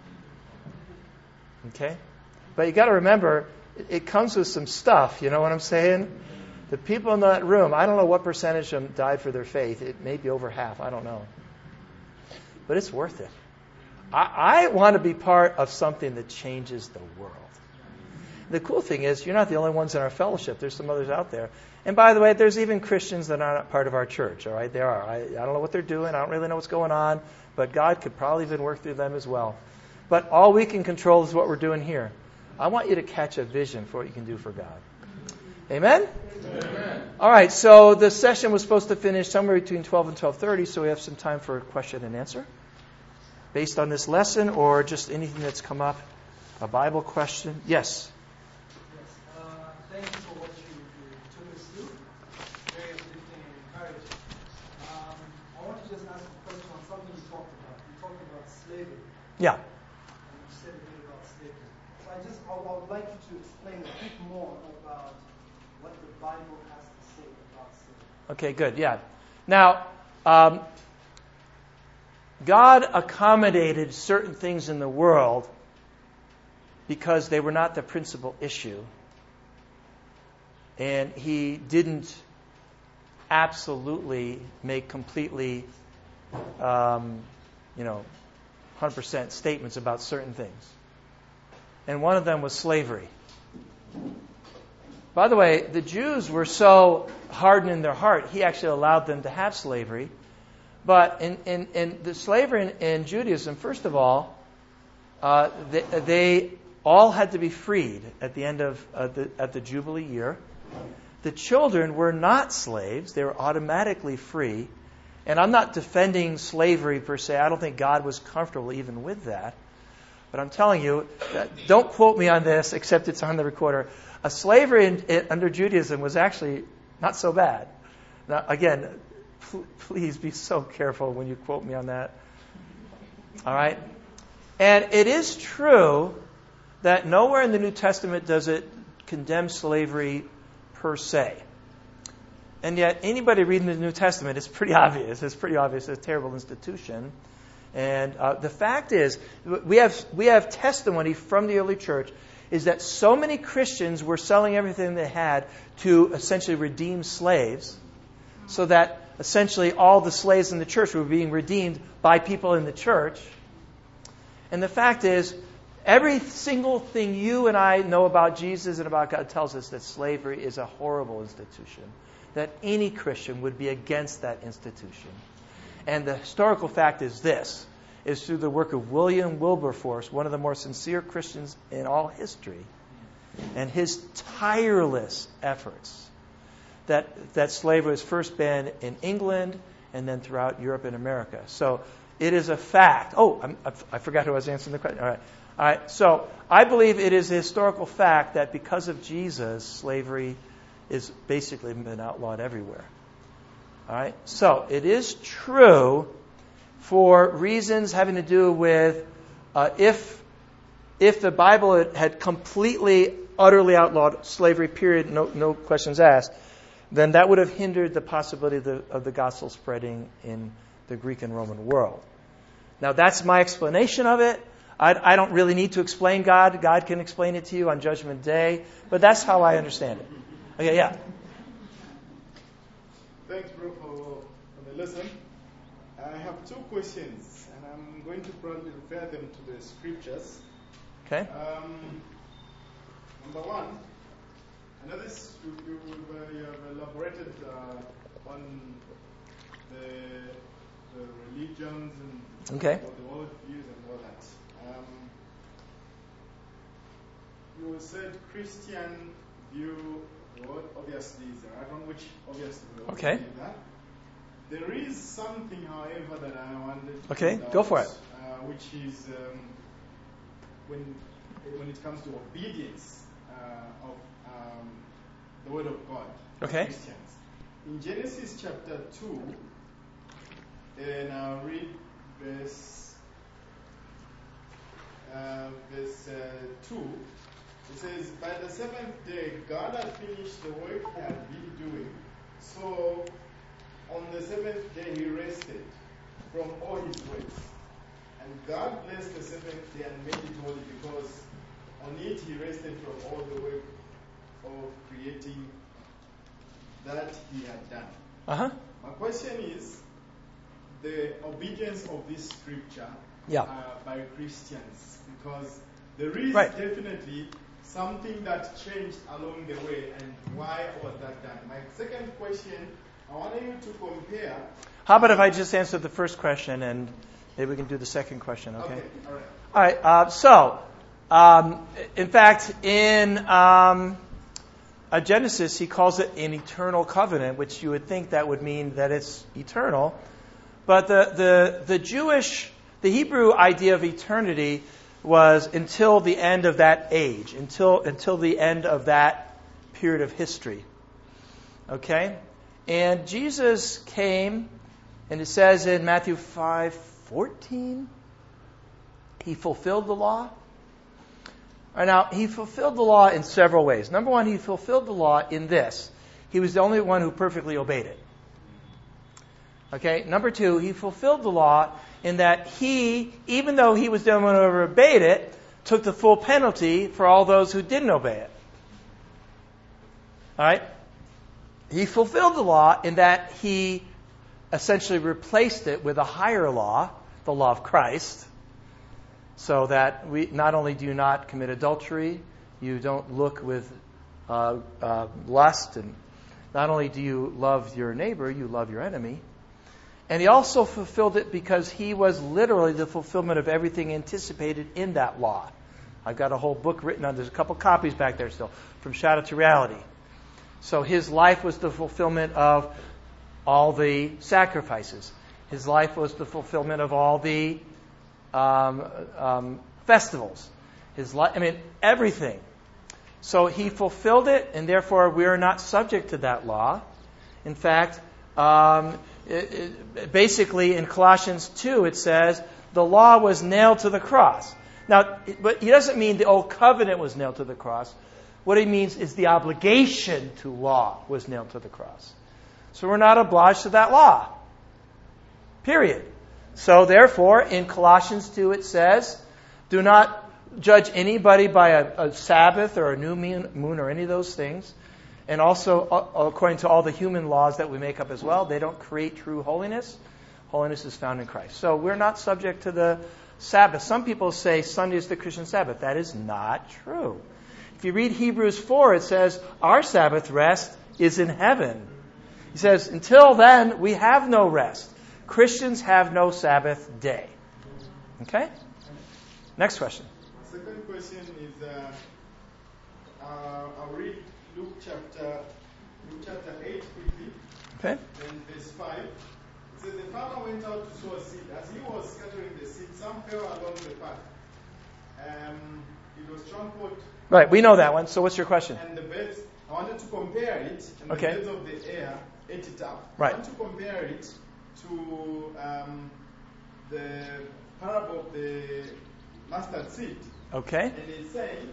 Okay? But you got to remember, it comes with some stuff, you know what I'm saying? The people in that room, I don't know what percentage of them died for their faith. It may be over half, I don't know. But it's worth it. I want to be part of something that changes the world. The cool thing is, you're not the only ones in our fellowship. There's some others out there. And by the way, there's even Christians that are not part of our church. All right, there are. I don't know what they're doing. I don't really know what's going on. But God could probably even work through them as well. But all we can control is what we're doing here. I want you to catch a vision for what you can do for God. Amen? Amen. All right, so the session was supposed to finish somewhere between 12 and 12:30, so we have some time for question and answer based on this lesson or just anything that's come up. A Bible question? Yes. Thank you for what you took us through. Very uplifting and encouraging. I want to just ask a question on something you talked about. You talked about slavery. Yeah. And you said a bit about slavery. So I would like you to explain a bit more about what the Bible has to say about slavery. Okay, good. Yeah. Now, God accommodated certain things in the world because they were not the principal issue. And He didn't absolutely make completely, 100% statements about certain things. And one of them was slavery. By the way, the Jews were so hardened in their heart, He actually allowed them to have slavery. But in the slavery in Judaism, first of all, they all had to be freed at the end of at the Jubilee year. The children were not slaves; they were automatically free. And I'm not defending slavery per se. I don't think God was comfortable even with that. But I'm telling you, don't quote me on this, except it's on the recorder. A slavery under Judaism was actually not so bad. Now, again, please be so careful when you quote me on that. All right? And it is true that nowhere in the New Testament does it condemn slavery per se. And yet, anybody reading the New Testament, it's pretty obvious. It's pretty obvious it's a terrible institution. And the fact is, we have testimony from the early church, is that so many Christians were selling everything they had to essentially redeem slaves, so that essentially all the slaves in the church were being redeemed by people in the church. And the fact is, every single thing you and I know about Jesus and about God tells us that slavery is a horrible institution, that any Christian would be against that institution. And the historical fact is this, is through the work of William Wilberforce, one of the more sincere Christians in all history, and his tireless efforts, that slavery was first banned in England and then throughout Europe and America. So it is a fact. I forgot who I was answering the question. All right. So I believe it is a historical fact that because of Jesus, slavery is basically been outlawed everywhere. All right. So it is true for reasons having to do with if the Bible had completely, utterly outlawed slavery, period, no questions asked, then that would have hindered the possibility of the gospel spreading in the Greek and Roman world. Now, that's my explanation of it. I don't really need to explain God. God can explain it to you on Judgment Day. But that's how I understand it. Okay, yeah. Thanks, bro, for the lesson. I have two questions, and I'm going to probably refer them to the scriptures. Okay. Number one, I know this you have elaborated on the religions and okay. the world views and all that. You said Christian view, what obviously is the right one, which obviously we all believe that. There is something, however, that I wanted to okay, point go out, for it. Which is when it comes to obedience of the Word of God for Christians. In Genesis chapter 2, and I'll read verse 2, it says, "By the seventh day, God had finished the work He had been doing. So on the seventh day, He rested from all His works. And God blessed the seventh day and made it holy, because on it He rested from all the work of creating that He had done." Uh-huh. My question is, the obedience of this scripture by Christians, because there is definitely something that changed along the way, and why was that done? My second question, I want you to compare. How about if I just answer the first question and maybe we can do the second question, okay? Okay, all right. All right, so In fact, in Genesis, he calls it an eternal covenant, which you would think that would mean that it's eternal. But the Hebrew idea of eternity was until the end of that age, until the end of that period of history. Okay? And Jesus came, and it says in Matthew 5:14, he fulfilled the law. All right, now, he fulfilled the law in several ways. Number one, he fulfilled the law in this. He was the only one who perfectly obeyed it. Okay? Number two, he fulfilled the law in that he, even though he was the only one who ever obeyed it, took the full penalty for all those who didn't obey it. All right? He fulfilled the law in that he essentially replaced it with a higher law, the law of Christ, so that we not only do you not commit adultery, you don't look with lust, and not only do you love your neighbor, you love your enemy. And he also fulfilled it because he was literally the fulfillment of everything anticipated in that law. I've got a whole book written on, there's a couple copies back there still, From Shadow to Reality. So his life was the fulfillment of all the sacrifices. His life was the fulfillment of all the festivals. His life, everything. So he fulfilled it, and therefore we are not subject to that law. In fact, basically in Colossians 2 it says the law was nailed to the cross. Now, but he doesn't mean the old covenant was nailed to the cross. What he means is the obligation to law was nailed to the cross. So we're not obliged to that law. Period. So therefore, in Colossians 2 it says, do not judge anybody by a Sabbath or a new moon or any of those things. And also, according to all the human laws that we make up as well, they don't create true holiness. Holiness is found in Christ. So we're not subject to the Sabbath. Some people say Sunday is the Christian Sabbath. That is not true. If you read Hebrews 4, it says our Sabbath rest is in heaven. He says, until then, we have no rest. Christians have no Sabbath day. Okay? Next question. Second question is, I'll read Luke chapter 8 quickly. Okay. Then verse 5. It says, the farmer went out to sow a seed. As he was scattering the seed, some fell along the path. It was trampled. Right, we know that one. So what's your question? And the birds, I wanted to compare it, and the birds of the air ate it up. Right. I want to compare it to the parable of the mustard seed. Okay. And it's saying,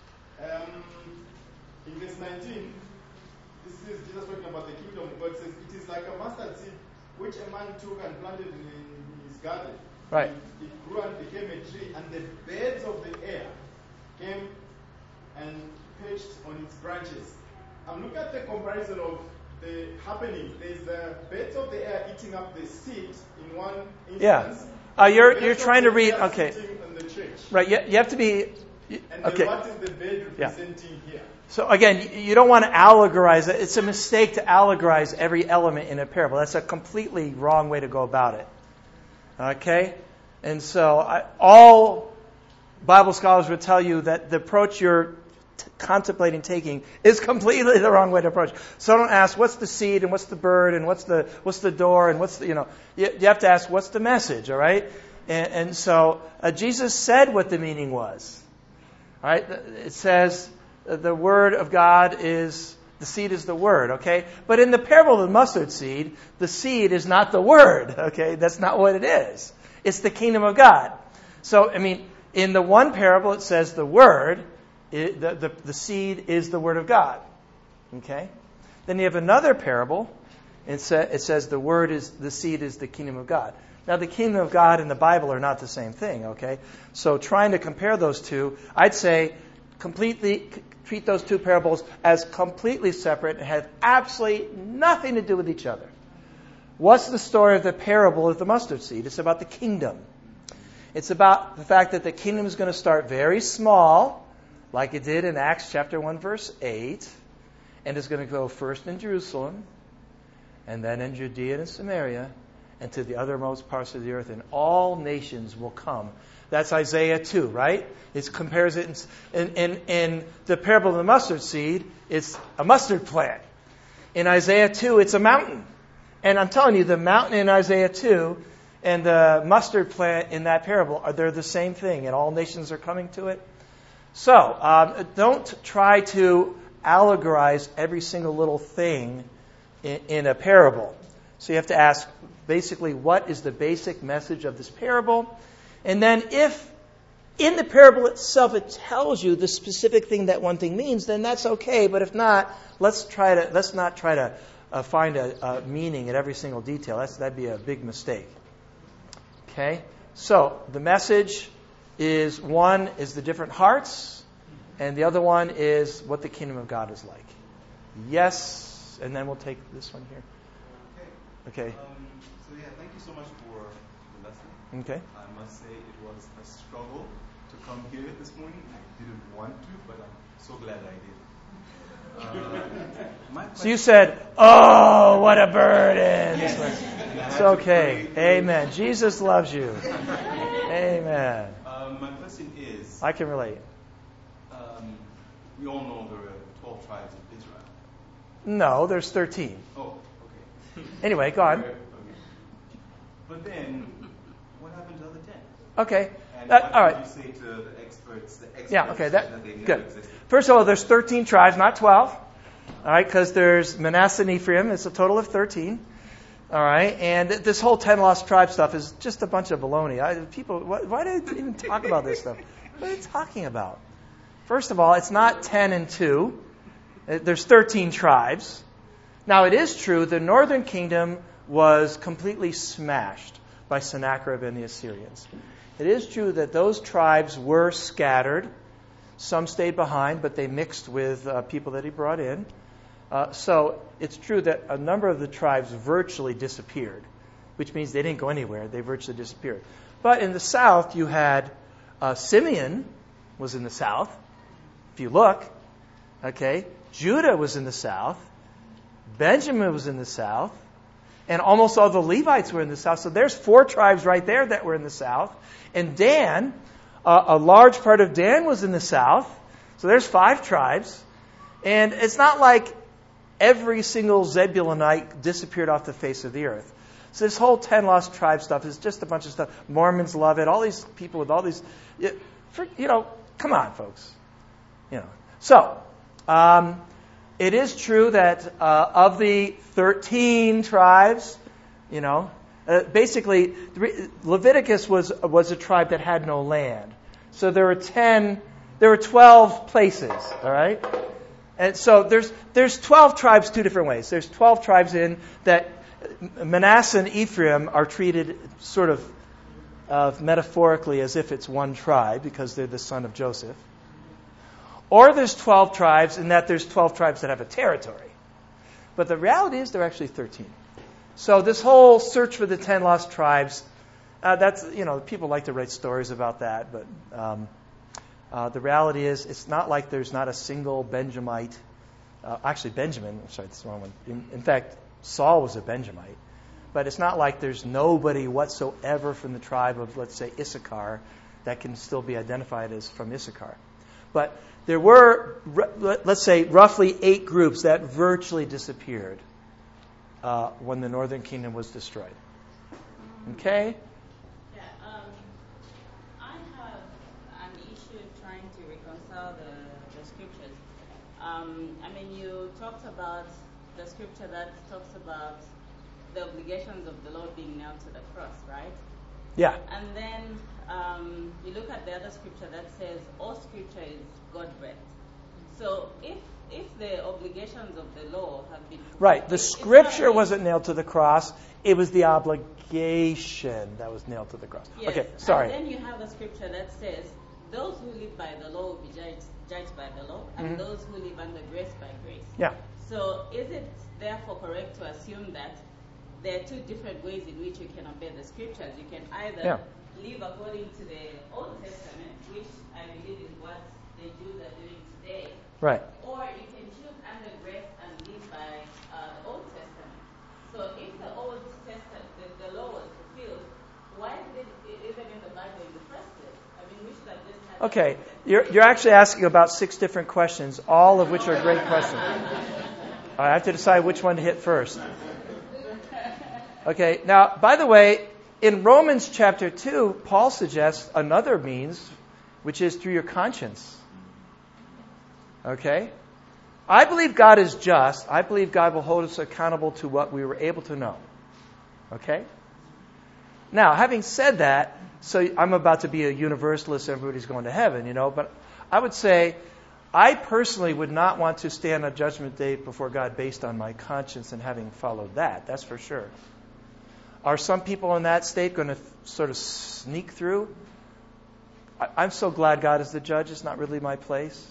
in verse 19, this is Jesus talking about the kingdom of God. It says, it is like a mustard seed which a man took and planted in his garden. Right. It grew and became a tree, and the birds of the air came and perched on its branches. I'm looking at the comparison of the happening. There's the birds of the air eating up the seed in one instance. Yeah. You're trying to read. Okay. On the church. Right. You have to be. And okay. what is the bird representing here? So again, you don't want to allegorize it. It's a mistake to allegorize every element in a parable. That's a completely wrong way to go about it. Okay? And so all Bible scholars would tell you that the approach you're contemplating taking is completely the wrong way to approach. So don't ask what's the seed and what's the bird and what's the door and what's the, you have to ask what's the message, all right? And so Jesus said what the meaning was. All right? It says the word of God is, the seed is the word, okay? But in the parable of the mustard seed, the seed is not the word, okay? That's not what it is. It's the kingdom of God. So, in the one parable it says the word, the seed is the word of God, okay? Then you have another parable, it says the seed is the kingdom of God. Now, the kingdom of God and the Bible are not the same thing, okay? So trying to compare those two, I'd say completely treat those two parables as completely separate and have absolutely nothing to do with each other. What's the story of the parable of the mustard seed? It's about the kingdom. It's about the fact that the kingdom is going to start very small, like it did in Acts chapter 1, verse 8, and it's going to go first in Jerusalem, and then in Judea and Samaria, and to the uttermost parts of the earth, and all nations will come That's Isaiah 2, right? It compares it in the parable of the mustard seed, it's a mustard plant. In Isaiah 2, it's a mountain. And I'm telling you, the mountain in Isaiah 2 and the mustard plant in that parable, they're the same thing, and all nations are coming to it. So, don't try to allegorize every single little thing in a parable. So you have to ask, basically, what is the basic message of this parable? And then if in the parable itself it tells you the specific thing that one thing means, then that's okay. But if not, let's not try to find a meaning in every single detail. That'd be a big mistake. Okay? So the message is, one is the different hearts, and the other one is what the kingdom of God is like. Yes, and then we'll take this one here. Okay. So thank you so much for the lesson. Okay. I must say it was a struggle to come here this morning. I didn't want to, but I'm so glad I did. So you said, "Oh, what a burden!" It's okay. Amen. Jesus loves you. Amen. My question is, I can relate. we all know there are 12 tribes of Israel. No, there's 13. Oh, okay. Anyway, go on. Okay. But then, what happened to the other 10? Okay. And what all right. did you say to the experts Yeah, okay. that they never Good. existed? First of all, there's 13 tribes, not 12. All right, because there's Manasseh and Ephraim. It's a total of 13. All right, and this whole 10 lost tribe stuff is just a bunch of baloney. Why do they even talk about this stuff? What are they talking about? First of all, it's not 10 and 2. There's 13 tribes. Now, it is true the northern kingdom was completely smashed by Sennacherib and the Assyrians. It is true that those tribes were scattered. Some stayed behind, but they mixed with people that he brought in. So it's true that a number of the tribes virtually disappeared, which means they didn't go anywhere. They virtually disappeared. But in the south, you had Simeon was in the south. If you look, okay, Judah was in the south. Benjamin was in the south. And almost all the Levites were in the south. So there's 4 tribes right there that were in the south. And Dan, a large part of Dan was in the south. So there's 5 tribes. And it's not like every single Zebulonite disappeared off the face of the earth. So this whole 10 lost tribe stuff is just a bunch of stuff. Mormons love it. All these people with all these, come on, folks. So, it is true that of the 13 tribes, basically Leviticus was a tribe that had no land. So there were 12 places, all right? And so there's 12 tribes 2 different ways. There's 12 tribes in that Manasseh and Ephraim are treated sort of metaphorically as if it's one tribe because they're the son of Joseph. Or there's 12 tribes in that there's 12 tribes that have a territory. But the reality is there are actually 13. So this whole search for the 10 lost tribes, that's, people like to write stories about that. But the reality is it's not like there's not a single Benjamite. Benjamin, I'm sorry, that's the wrong one. In fact, Saul was a Benjamite. But it's not like there's nobody whatsoever from the tribe of, let's say, Issachar that can still be identified as from Issachar. But there were, let's say, roughly 8 groups that virtually disappeared when the northern kingdom was destroyed. Okay? Yeah, I have an issue trying to reconcile the scriptures. You talked about the scripture that talks about the obligations of the Lord being nailed to the cross, right? Yeah. And then you look at the other scripture that says all scripture is God-breathed. So if the obligations of the law have been fulfilled, right, the scripture wasn't nailed to the cross. It was the obligation that was nailed to the cross. Yes. Okay, sorry. And then you have a scripture that says those who live by the law will be judged by the law, and those who live under grace by grace. Yeah. So is it therefore correct to assume that there are 2 different ways in which you can obey the scriptures? You can either live according to the Old Testament, which I believe is what the Jews are doing today. Right. Or you can choose under grace and live by the Old Testament. So if the Old Testament, the law was fulfilled, why did it even in the Bible in the first place? Okay, you're actually asking about 6 different questions, all of which are great questions. I have to decide which one to hit first. Okay, now, by the way, in Romans chapter 2, Paul suggests another means, which is through your conscience. Okay? I believe God is just. I believe God will hold us accountable to what we were able to know. Okay? Now, having said that, so I'm about to be a universalist, everybody's going to heaven, but I would say I personally would not want to stand on Judgment Day before God based on my conscience and having followed that. That's for sure. Are some people in that state going to sort of sneak through? I'm so glad God is the judge. It's not really my place.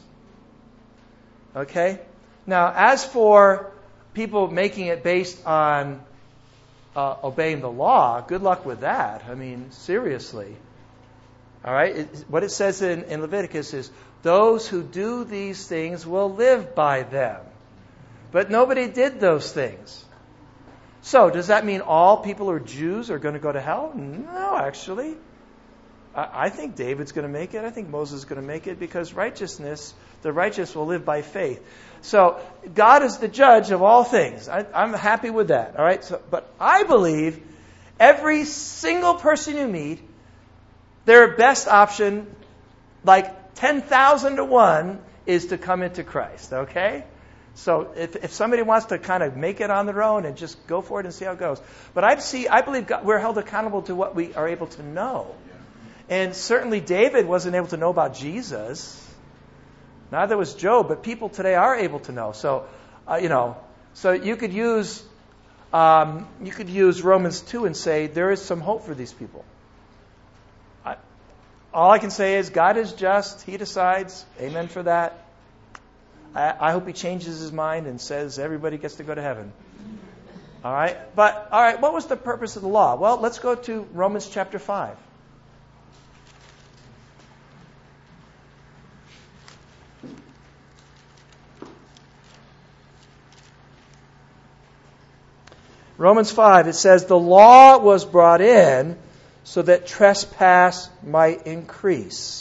Okay? Now, as for people making it based on obeying the law, good luck with that. I mean, seriously. All right? What it says in Leviticus is, those who do these things will live by them. But nobody did those things. So, does that mean all people who are Jews are going to go to hell? No, actually. I think David's going to make it. I think Moses is going to make it, because the righteous will live by faith. So, God is the judge of all things. I'm happy with that. All right. But I believe every single person you meet, their best option, like 10,000 to 1, is to come into Christ. Okay. So if somebody wants to kind of make it on their own and just go for it and see how it goes. But I believe God, we're held accountable to what we are able to know. And certainly David wasn't able to know about Jesus. Neither was Job, but people today are able to know. So, so you could use Romans 2 and say there is some hope for these people. All I can say is God is just. He decides. Amen for that. I hope he changes his mind and says everybody gets to go to heaven. All right? But, all right, what was the purpose of the law? Well, let's go to Romans chapter 5. Romans 5, it says, the law was brought in so that trespass might increase.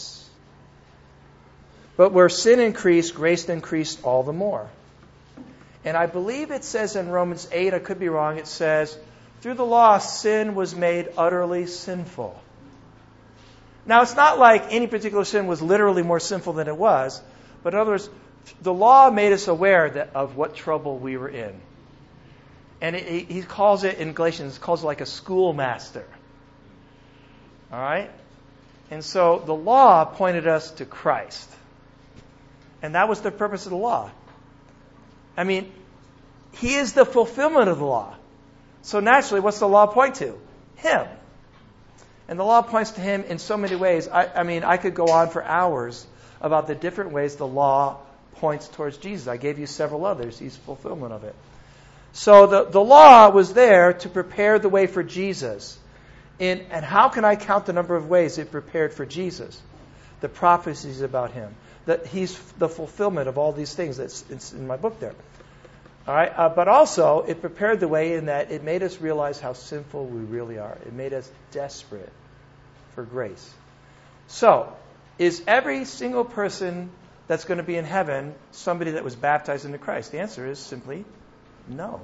But where sin increased, grace increased all the more. And I believe it says in Romans 8, I could be wrong, it says, through the law, sin was made utterly sinful. Now, it's not like any particular sin was literally more sinful than it was, but in other words, the law made us aware of what trouble we were in. And he calls it, in Galatians, he calls it like a schoolmaster. All right? And so the law pointed us to Christ. And that was the purpose of the law. I mean, he is the fulfillment of the law. So naturally, what's the law point to? Him. And the law points to him in so many ways. I could go on for hours about the different ways the law points towards Jesus. I gave you several others. He's fulfillment of it. So the law was there to prepare the way for Jesus. And how can I count the number of ways it prepared for Jesus? The prophecies about him. That he's the fulfillment of all these things. It's in my book there. All right, but also it prepared the way in that it made us realize how sinful we really are. It made us desperate for grace. So, is every single person that's going to be in heaven somebody that was baptized into Christ? The answer is simply no.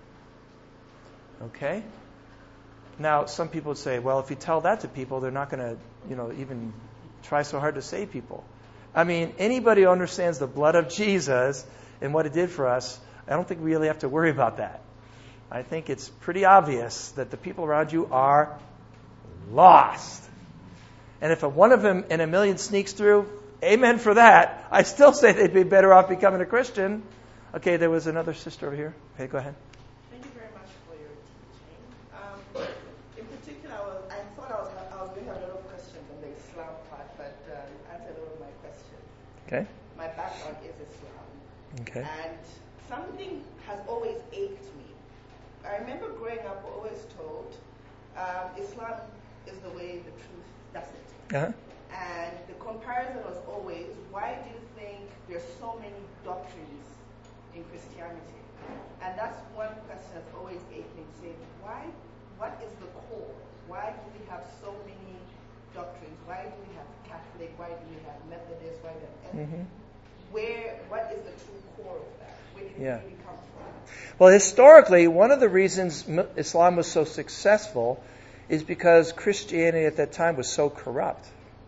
Okay? Now, some people would say, well, if you tell that to people, they're not going to, even try so hard to save people. I mean, anybody who understands the blood of Jesus and what it did for us, I don't think we really have to worry about that. I think it's pretty obvious that the people around you are lost. And if one of them in a million sneaks through, amen for that. I still say they'd be better off becoming a Christian. Okay, there was another sister over here. Okay, go ahead. Thank you very much for your teaching. In particular, I thought I was going to have a lot of questions on the Islam part, but you answered all of my questions. Okay. My background is Islam. Okay. And something has always ached me. I remember growing up always told, Islam is the way, the truth, that's it. Uh-huh. And the comparison was always, why do you think there's so many doctrines in Christianity? And that's one question that's always aching, saying, what is the core? Why do we have so many doctrines? Why do we have Catholic? Why do we have Methodist? Why do we have what is the true core of that? Where did it really come from? Well, historically, one of the reasons Islam was so successful is because Christianity at that time was so corrupt.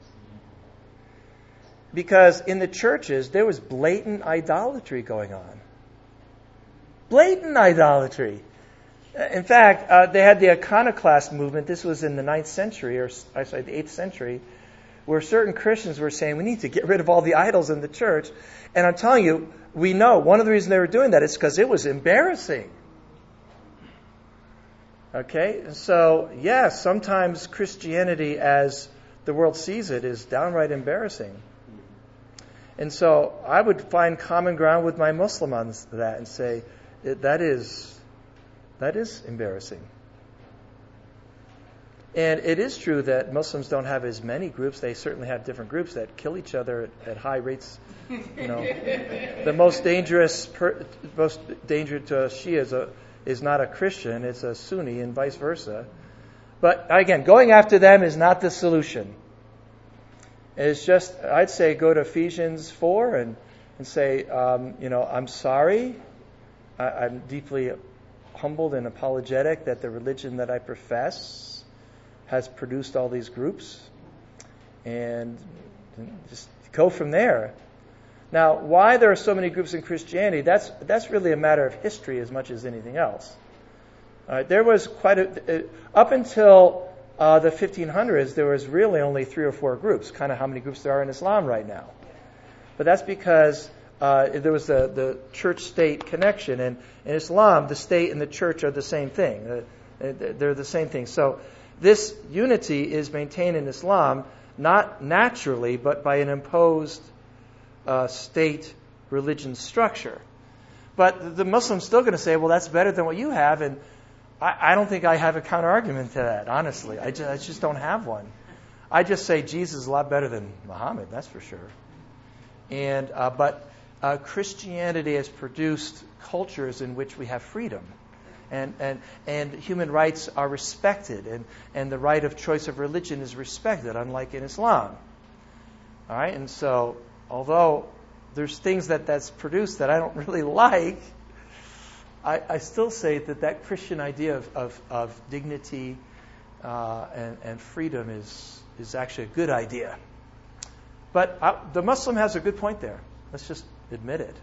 Because in the churches, there was blatant idolatry going on. Blatant idolatry. In fact, they had the iconoclast movement. This was in the 9th century, the 8th century, where certain Christians were saying, we need to get rid of all the idols in the church. And I'm telling you, we know one of the reasons they were doing that is because it was embarrassing. Okay? So, yes, sometimes Christianity, as the world sees it, is downright embarrassing. And so I would find common ground with my Muslim on that and say, that is embarrassing. And it is true that Muslims don't have as many groups. They certainly have different groups that kill each other at high rates. The most dangerous to a Shia is not a Christian, it's a Sunni, and vice versa. But again, going after them is not the solution. It's just, I'd say, go to Ephesians 4 and say, I'm sorry. I'm deeply humbled and apologetic that the religion that I profess has produced all these groups. And just go from there. Now, why there are so many groups in Christianity, that's really a matter of history as much as anything else. There was up until the 1500s, there was really only 3 or 4 groups, kind of how many groups there are in Islam right now. But that's because there was the church-state connection. And in Islam, the state and the church are the same thing. They're the same thing. So this unity is maintained in Islam, not naturally, but by an imposed state religion structure. But the Muslim's still going to say, well, that's better than what you have, and I don't think I have a counter-argument to that, honestly. I just don't have one. I just say Jesus is a lot better than Muhammad, that's for sure. And but Christianity has produced cultures in which we have freedom, and human rights are respected, and the right of choice of religion is respected, unlike in Islam. All right, and so although there's things that's produced that I don't really like, I still say that Christian idea of dignity and freedom is actually a good idea. But the Muslim has a good point there. Let's just admit it.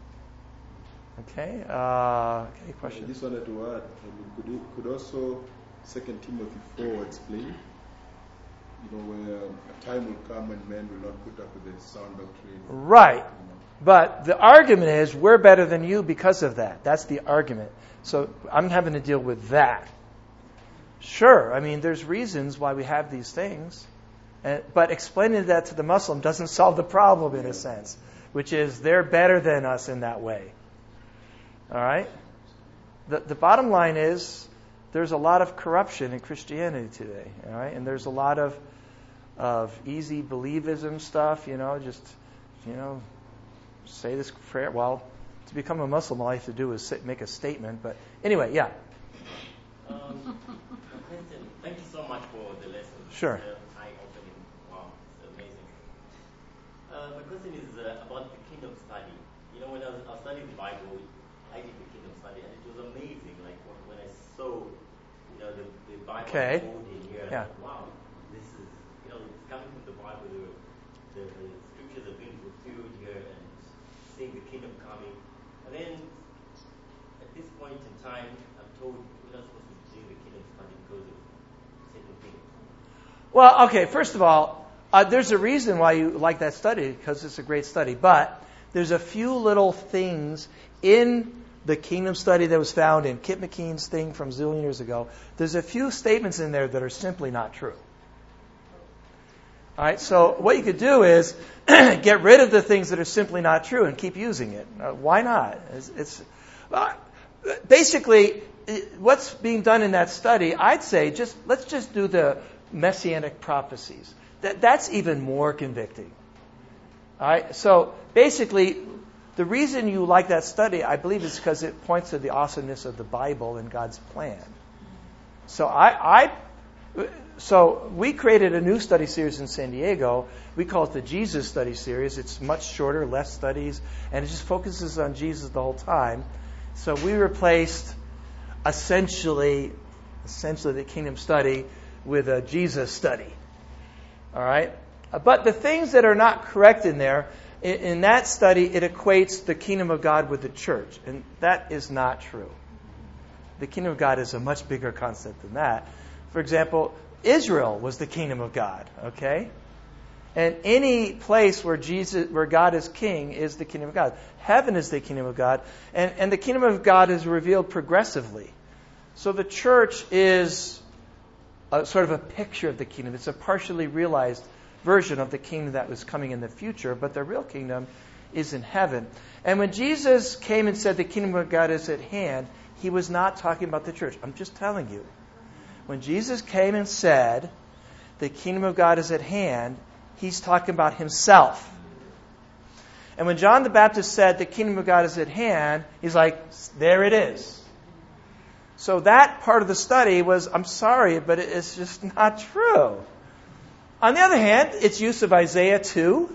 Okay? Any questions? I just wanted to add, could also 2 Timothy 4 explain, where a time will come when men will not put up with the sound doctrine. Right. But the argument is, we're better than you because of that. That's the argument. So I'm having to deal with that. Sure, I mean, there's reasons why we have these things. But explaining that to the Muslim doesn't solve the problem in a sense, which is they're better than us in that way. All right? The bottom line is, there's a lot of corruption in Christianity today. All right? And there's a lot of easy believism stuff, say this prayer. Well, to become a Muslim, all I have to do is make a statement. But anyway, yeah. Thank you so much for the lesson. Sure. Eye-opening. Wow, it's amazing. My question is about the kingdom study. When I was studying the Bible, I did the kingdom study, and it was amazing. Like when I saw, the Bible unfolding here, Yeah. I thought, wow, this is, it's coming from the Bible. The scriptures are being fulfilled here, and seeing the kingdom coming. And then, at this point in time, I'm told we're not supposed to be doing the kingdom study because of certain things. Well, okay, first of all, there's a reason why you like that study, because it's a great study. But there's a few little things in the kingdom study that was found in Kit McKean's thing from a zillion years ago. There's a few statements in there that are simply not true. All right, so what you could do is get rid of the things that are simply not true and keep using it. Why not? Basically, what's being done in that study, I'd say let's just do the messianic prophecies. That's even more convicting. All right, so basically, the reason you like that study, I believe, is because it points to the awesomeness of the Bible and God's plan. So So we created a new study series in San Diego. We call it the Jesus Study Series. It's much shorter, less studies, and it just focuses on Jesus the whole time. So we replaced essentially the Kingdom Study with a Jesus study. All right? But the things that are not correct in there, in that study, it equates the Kingdom of God with the church. And that is not true. The Kingdom of God is a much bigger concept than that. For example, Israel was the Kingdom of God, okay? And any place where God is king is the Kingdom of God. Heaven is the Kingdom of God, and the Kingdom of God is revealed progressively. So the church is sort of a picture of the kingdom. It's a partially realized version of the kingdom that was coming in the future, but the real kingdom is in heaven. And when Jesus came and said the kingdom of God is at hand, he was not talking about the church. I'm just telling you. When Jesus came and said the kingdom of God is at hand, he's talking about himself. And when John the Baptist said the kingdom of God is at hand, he's like, there it is. So that part of the study was, I'm sorry, but it's just not true. On the other hand, its use of Isaiah 2,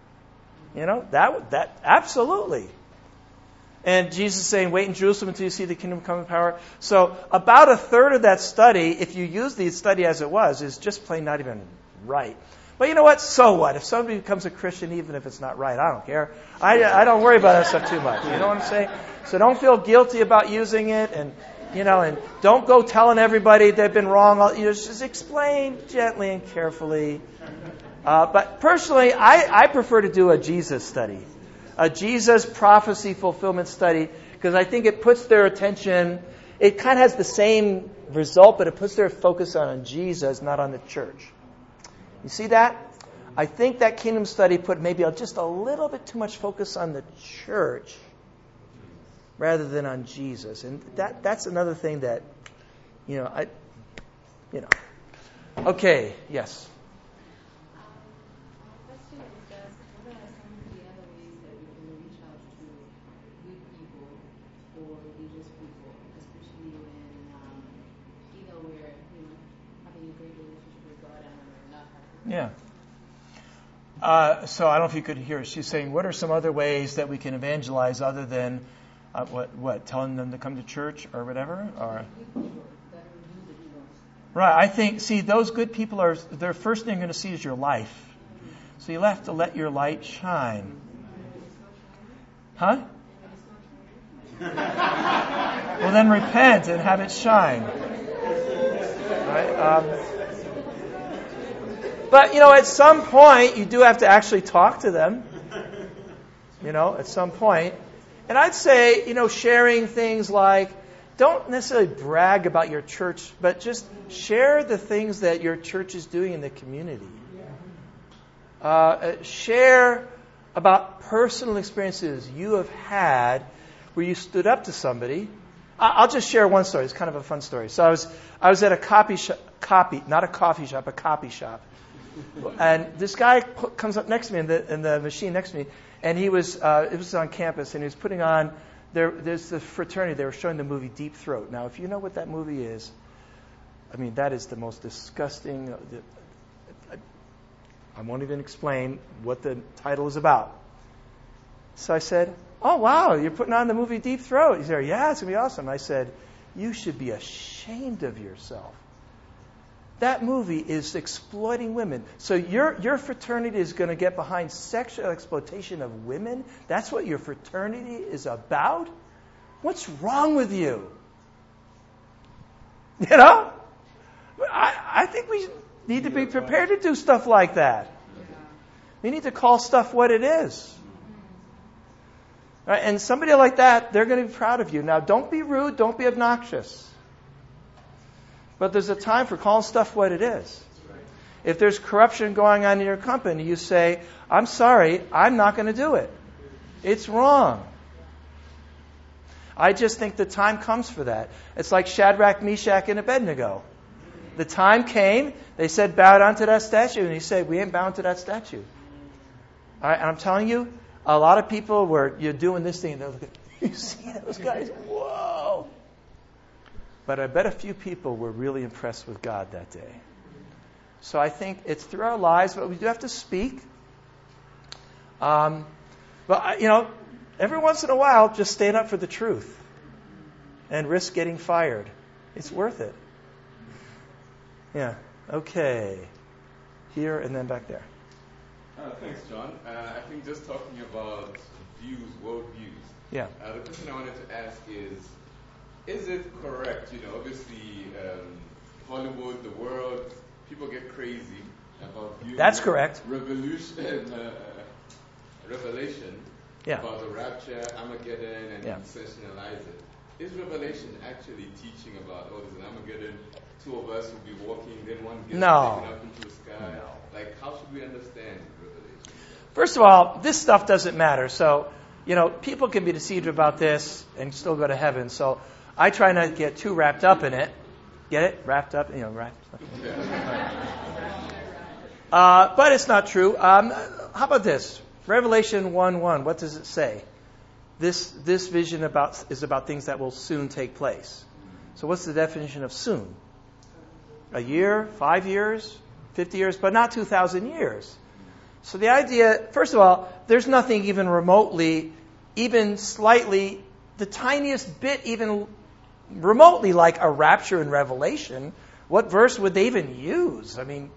that absolutely. And Jesus saying, wait in Jerusalem until you see the kingdom come in power. So about a third of that study, if you use the study as it was, is just plain not even right. But you know what? So what? If somebody becomes a Christian, even if it's not right, I don't care. I don't worry about that stuff too much. You know what I'm saying? So don't feel guilty about using it, and don't go telling everybody they've been wrong. Just explain gently and carefully. But personally, I prefer to do a Jesus study, a Jesus prophecy fulfillment study, because I think it puts their attention. It kind of has the same result, but it puts their focus on Jesus, not on the church. You see that? I think that kingdom study put maybe just a little bit too much focus on the church rather than on Jesus. And that's another thing that, Okay, yes. My question is just, what are some of the other ways that we can reach out to good people or religious people, especially when either we're having a great relationship with God and we're not having. Yeah. So I don't know if you could hear. She's saying, what are some other ways that we can evangelize other than telling them to come to church or whatever? Or right. I think, those good people their first thing they're going to see is your life. So you have to let your light shine. Huh? Well, then repent and have it shine. Right? But, at some point, you do have to actually talk to them. At some point. And I'd say, sharing things like, don't necessarily brag about your church, but just share the things that your church is doing in the community. Share about personal experiences you have had where you stood up to somebody. I'll just share one story. It's kind of a fun story. So I was at a copy shop, a copy shop. And this guy comes up next to me in the machine next to me, and it was on campus, and he was putting on, there's the fraternity, they were showing the movie Deep Throat. Now, if you know what that movie is, that is the most disgusting, I won't even explain what the title is about. So I said, oh, wow, you're putting on the movie Deep Throat. He said, yeah, it's going to be awesome. I said, you should be ashamed of yourself. That movie is exploiting women. So your fraternity is going to get behind sexual exploitation of women? That's what your fraternity is about? What's wrong with you? I think we need to be prepared to do stuff like that. We need to call stuff what it is. Right? And somebody like that, they're going to be proud of you. Now, don't be rude. Don't be obnoxious. But there's a time for calling stuff what it is. If there's corruption going on in your company, you say, I'm sorry, I'm not going to do it. It's wrong. I just think the time comes for that. It's like Shadrach, Meshach, and Abednego. The time came, they said, bow down to that statue. And he said, we ain't bound to that statue. All right, and I'm telling you, a lot of people you're doing this thing, and they're looking, you see those guys? Whoa! But I bet a few people were really impressed with God that day. So I think it's through our lives, but we do have to speak. But, every once in a while, just stand up for the truth and risk getting fired. It's worth it. Yeah. Okay. Here and then back there. Thanks, John. I think just talking about views, world views. Yeah. The question I wanted to ask is it correct? Obviously, Hollywood, the world, people get crazy about views. That's correct. Revelation, yeah. about the rapture, Armageddon, and yeah. sensationalize it. Is Revelation actually teaching about, there's an Armageddon, two of us will be walking, then one gets taken up into the sky? No. Like, how should we understand Revelation? First of all, this stuff doesn't matter. So, people can be deceived about this and still go to heaven. So I try not to get too wrapped up in it. Get it? Wrapped up? Wrapped up. But it's not true. How about this? Revelation 1:1. What does it say? This vision is about things that will soon take place. So what's the definition of soon? A year, 5 years, 50 years, but not 2,000 years. So the idea, first of all, there's nothing even remotely, even slightly, the tiniest bit even remotely like a rapture in Revelation. What verse would they even use? I mean,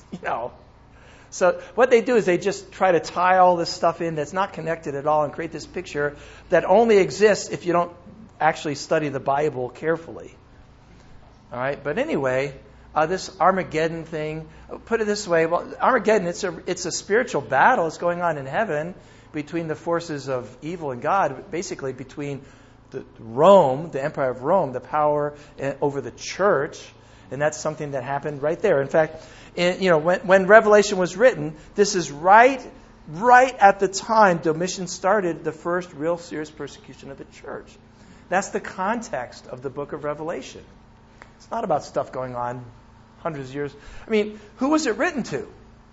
So what they do is they just try to tie all this stuff in that's not connected at all and create this picture that only exists if you don't actually study the Bible carefully. All right, but anyway, this Armageddon thing, put it this way, well, Armageddon, it's a spiritual battle. It's going on in heaven between the forces of evil and God, basically between Rome, the Empire of Rome, the power over the church, and that's something that happened right there. In fact, when Revelation was written, this is right at the time Domitian started the first real serious persecution of the church. That's the context of the book of Revelation. It's not about stuff going on hundreds of years. I mean, who was it written to? It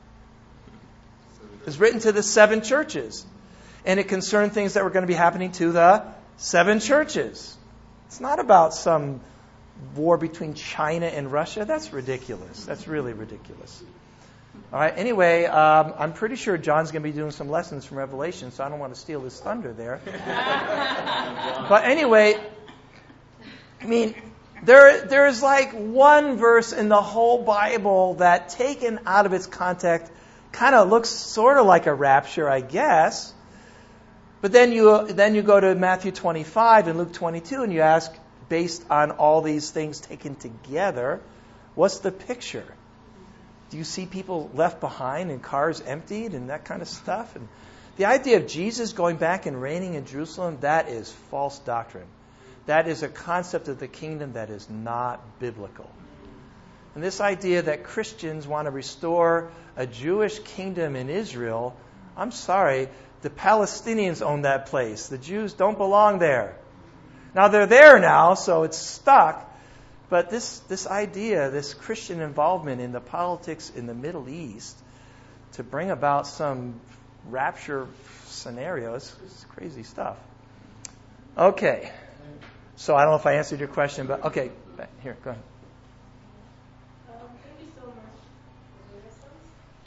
was written to the 7 churches. And it concerned things that were going to be happening to the 7 churches. It's not about some war between China and Russia. That's ridiculous. That's really ridiculous. All right. Anyway, I'm pretty sure John's going to be doing some lessons from Revelation, so I don't want to steal his thunder there. But anyway, I mean, there is like one verse in the whole Bible that, taken out of its context, kind of looks sort of like a rapture, I guess. But then you go to Matthew 25 and Luke 22, and you ask, based on all these things taken together, what's the picture? Do you see people left behind and cars emptied and that kind of stuff? And the idea of Jesus going back and reigning in Jerusalem, that is false doctrine. That is a concept of the kingdom that is not biblical. And this idea that Christians want to restore a Jewish kingdom in Israel, I'm sorry, the Palestinians own that place. The Jews don't belong there. Now they're there now, so it's stuck. But this idea, this Christian involvement in the politics in the Middle East to bring about some rapture scenario, it's crazy stuff. Okay. So I don't know if I answered your question, but okay. Here, go ahead. Thank you so much for the lessons.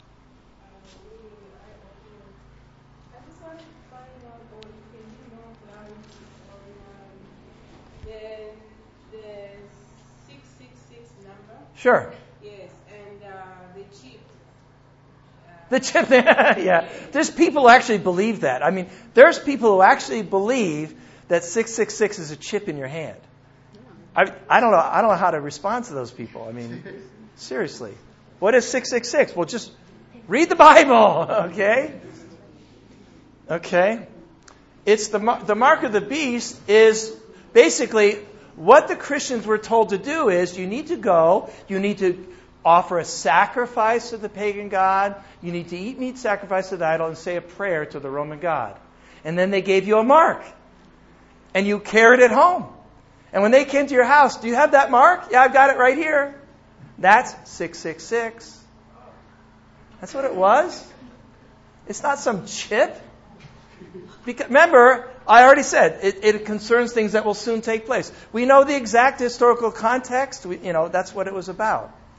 I just wanted to find out, or you can give more clarity on the 666 number. Sure. Yes, and the chip. The chip, yeah. There's people who actually believe that. I mean, there's people who actually believe that 666 is a chip in your hand. I don't know. I don't know how to respond to those people. I mean, seriously, what is 666? Well, just read the Bible, okay? Okay. It's the mark of the beast is basically what the Christians were told to do is you need to go, you need to offer a sacrifice to the pagan god, you need to eat meat sacrificed to the idol and say a prayer to the Roman god. And then they gave you a mark. And you carried it home. And when they came to your house, do you have that mark? Yeah, I've got it right here. That's 666. That's what it was. It's not some chip. Because, remember, I already said, it concerns things that will soon take place. We know the exact historical context. That's what it was about.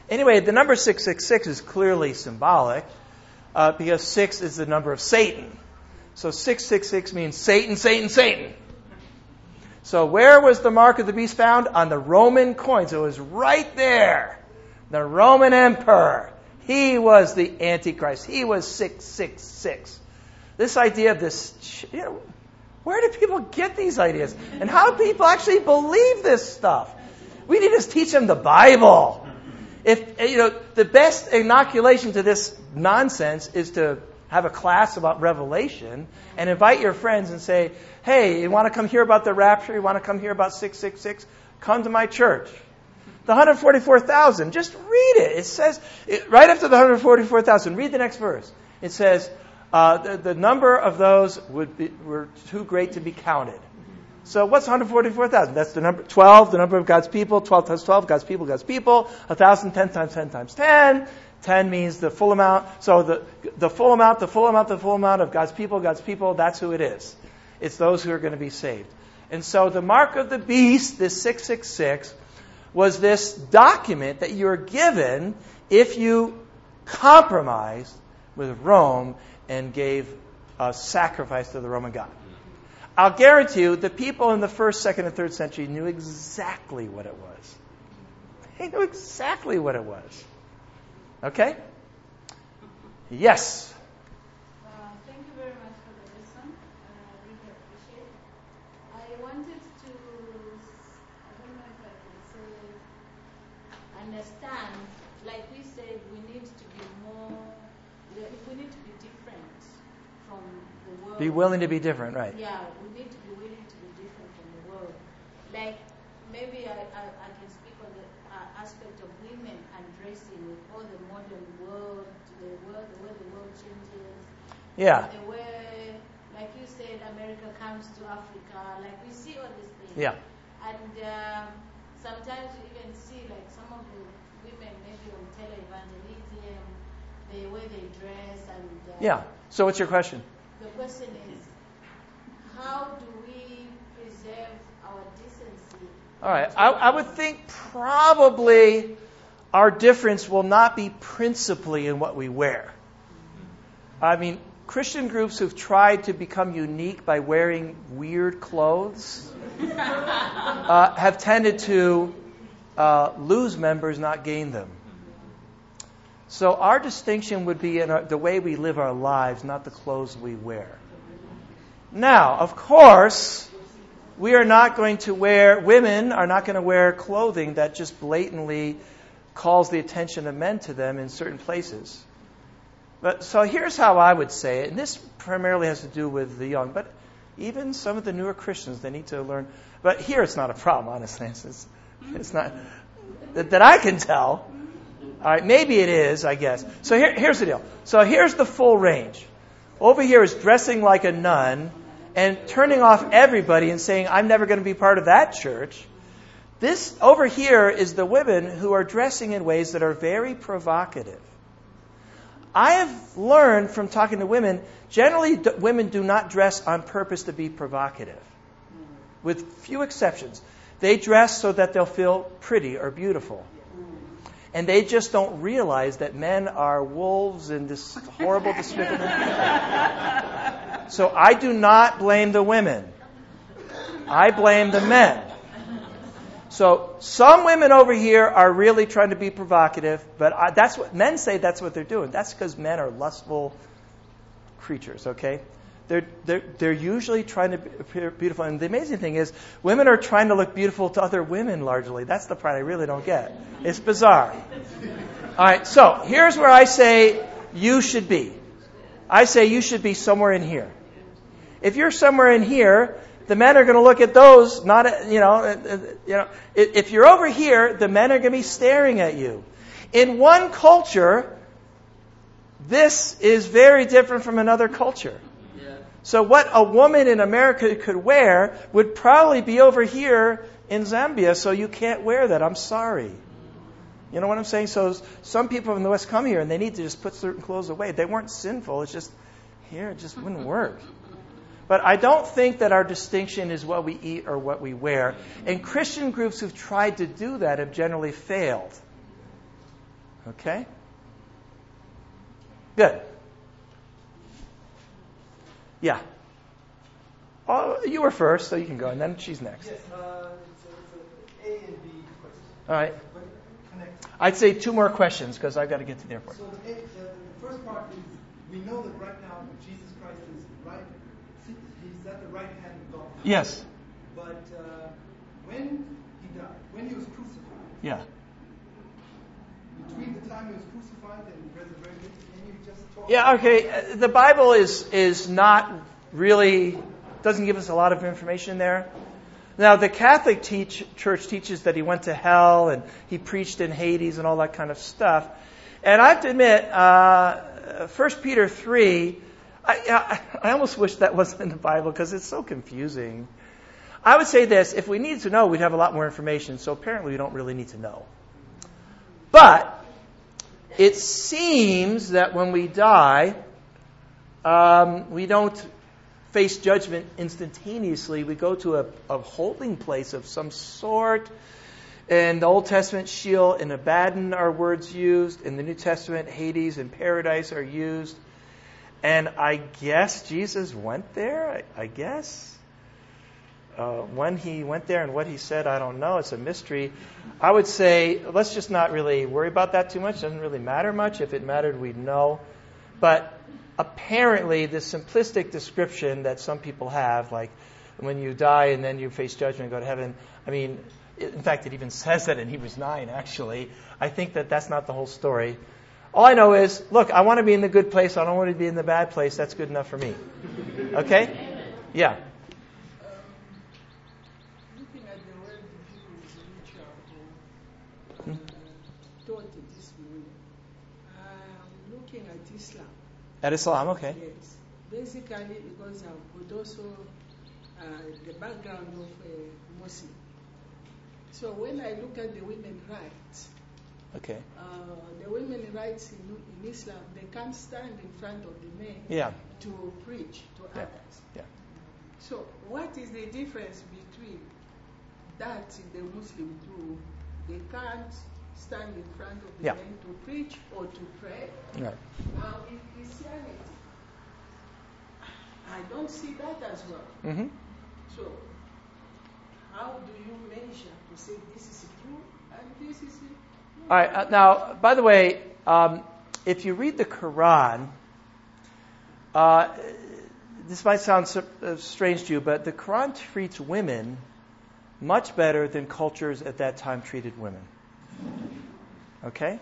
Anyway, the number 666 is clearly symbolic because 6 is the number of Satan. So 666 means Satan, Satan, Satan. So where was the mark of the beast found? On the Roman coins. It was right there. The Roman emperor. He was the Antichrist. He was 666. This idea of this, where do people get these ideas? And how do people actually believe this stuff? We need to teach them the Bible. If the best inoculation to this nonsense is to have a class about Revelation and invite your friends and say, hey, you want to come hear about the rapture? You want to come hear about 666? Come to my church. The 144,000, just read it. It says, right after the 144,000, read the next verse. It says, the number of those were too great to be counted. So what's 144,000? That's the number 12, the number of God's people. 12 times 12, God's people, God's people. 1,000, 10 times 10 times 10. 10 means the full amount. So the full amount of God's people, that's who it is. It's those who are going to be saved. And so the mark of the beast, this 666, was this document that you were given if you compromised with Rome and gave a sacrifice to the Roman god. I'll guarantee you the people in the 1st, 2nd, and 3rd century knew exactly what it was. They knew exactly what it was. Okay? Yes? Thank you very much for the lesson. I really appreciate it. I wanted to, I don't know if I can say, understand, like we said, we need to be different from the world. Be willing to be different, right? Yeah, we need to be willing to be different from the world. Like, maybe I can speak on the aspect of women and dressing with all the modern world, the way the world changes. Yeah. The way, like you said, America comes to Africa. Like, we see all these things. Yeah. And sometimes you even see, like, some of the women maybe on televangelism, the way they dress and... yeah. So what's your question? The question is, how do we preserve our decency? All right. I would think probably our difference will not be principally in what we wear. I mean, Christian groups who've tried to become unique by wearing weird clothes have tended to lose members, not gain them. So our distinction would be in the way we live our lives, not the clothes we wear. Now, of course, women are not going to wear clothing that just blatantly calls the attention of men to them in certain places. So here's how I would say it, and this primarily has to do with the young, but even some of the newer Christians, they need to learn. But here it's not a problem, honestly. It's not that I can tell. All right, maybe it is, I guess. So here's the deal. So here's the full range. Over here is dressing like a nun and turning off everybody and saying, I'm never going to be part of that church. This over here is the women who are dressing in ways that are very provocative. I have learned from talking to women, generally women do not dress on purpose to be provocative, with few exceptions. They dress so that they'll feel pretty or beautiful. And they just don't realize that men are wolves and this horrible, despicable people. So I do not blame the women. I blame the men. So some women over here are really trying to be provocative, but that's what men say. That's what they're doing. That's because men are lustful creatures. Okay, they're usually trying to appear beautiful. And the amazing thing is, women are trying to look beautiful to other women. Largely, that's the part I really don't get. It's bizarre. All right, so here's where I say you should be. I say you should be somewhere in here. If you're somewhere in here, the men are going to look at those, not, if you're over here, the men are going to be staring at you. In one culture, this is very different from another culture. Yeah. So what a woman in America could wear would probably be over here in Zambia, so you can't wear that. I'm sorry. You know what I'm saying? So some people from the West come here and they need to just put certain clothes away. They weren't sinful. It's just, here, it just wouldn't work. But I don't think that our distinction is what we eat or what we wear. And Christian groups who've tried to do that have generally failed. Okay? Good. Yeah. Oh, you were first, so you can go, and then she's next. Yes, it's an A and B question. All right. But connected. I'd say 2 more questions because I've got to get to the airport. So the first part is, we know that right now Jesus Christ is right, he's at the right hand of God. Yes. But when he died, when he was crucified, Yeah. between the time he was crucified and resurrected, can you just talk Yeah, okay. The Bible is not really, doesn't give us a lot of information there. Now, the Catholic Church teaches that he went to hell and he preached in Hades and all that kind of stuff. And I have to admit, 1 Peter 3, I almost wish that wasn't in the Bible because it's so confusing. I would say this, if we needed to know, we'd have a lot more information, so apparently we don't really need to know. But it seems that when we die, we don't face judgment instantaneously. We go to a holding place of some sort. In the Old Testament, Sheol and Abaddon are words used. In the New Testament, Hades and Paradise are used. And I guess Jesus went there, I guess. When he went there and what he said, I don't know. It's a mystery. I would say, let's just not really worry about that too much. It doesn't really matter much. If it mattered, we'd know. But apparently, the simplistic description that some people have, like when you die and then you face judgment and go to heaven, I mean, in fact, it even says that in Hebrews 9, actually. I think that that's not the whole story. All I know is, look, I want to be in the good place. I don't want to be in the bad place. That's good enough for me. Okay? Yeah. Looking at the world views which are taught this morning, looking at Islam. At Islam, okay. Yes. Basically, because I've got also the background of a Muslim. So when I look at the women's rights, okay, the women's rights in Islam, they can't stand in front of the men to preach to others. Yeah. So what is the difference between that the Muslim do? They can't stand in front of the men to preach or to pray. Right. Now in Christianity, I don't see that as well. Mm-hmm. So how do you measure to say this is true and this is all right. Now, by the way, if you read the Quran, this might sound strange to you, but the Quran treats women much better than cultures at that time treated women. Okay?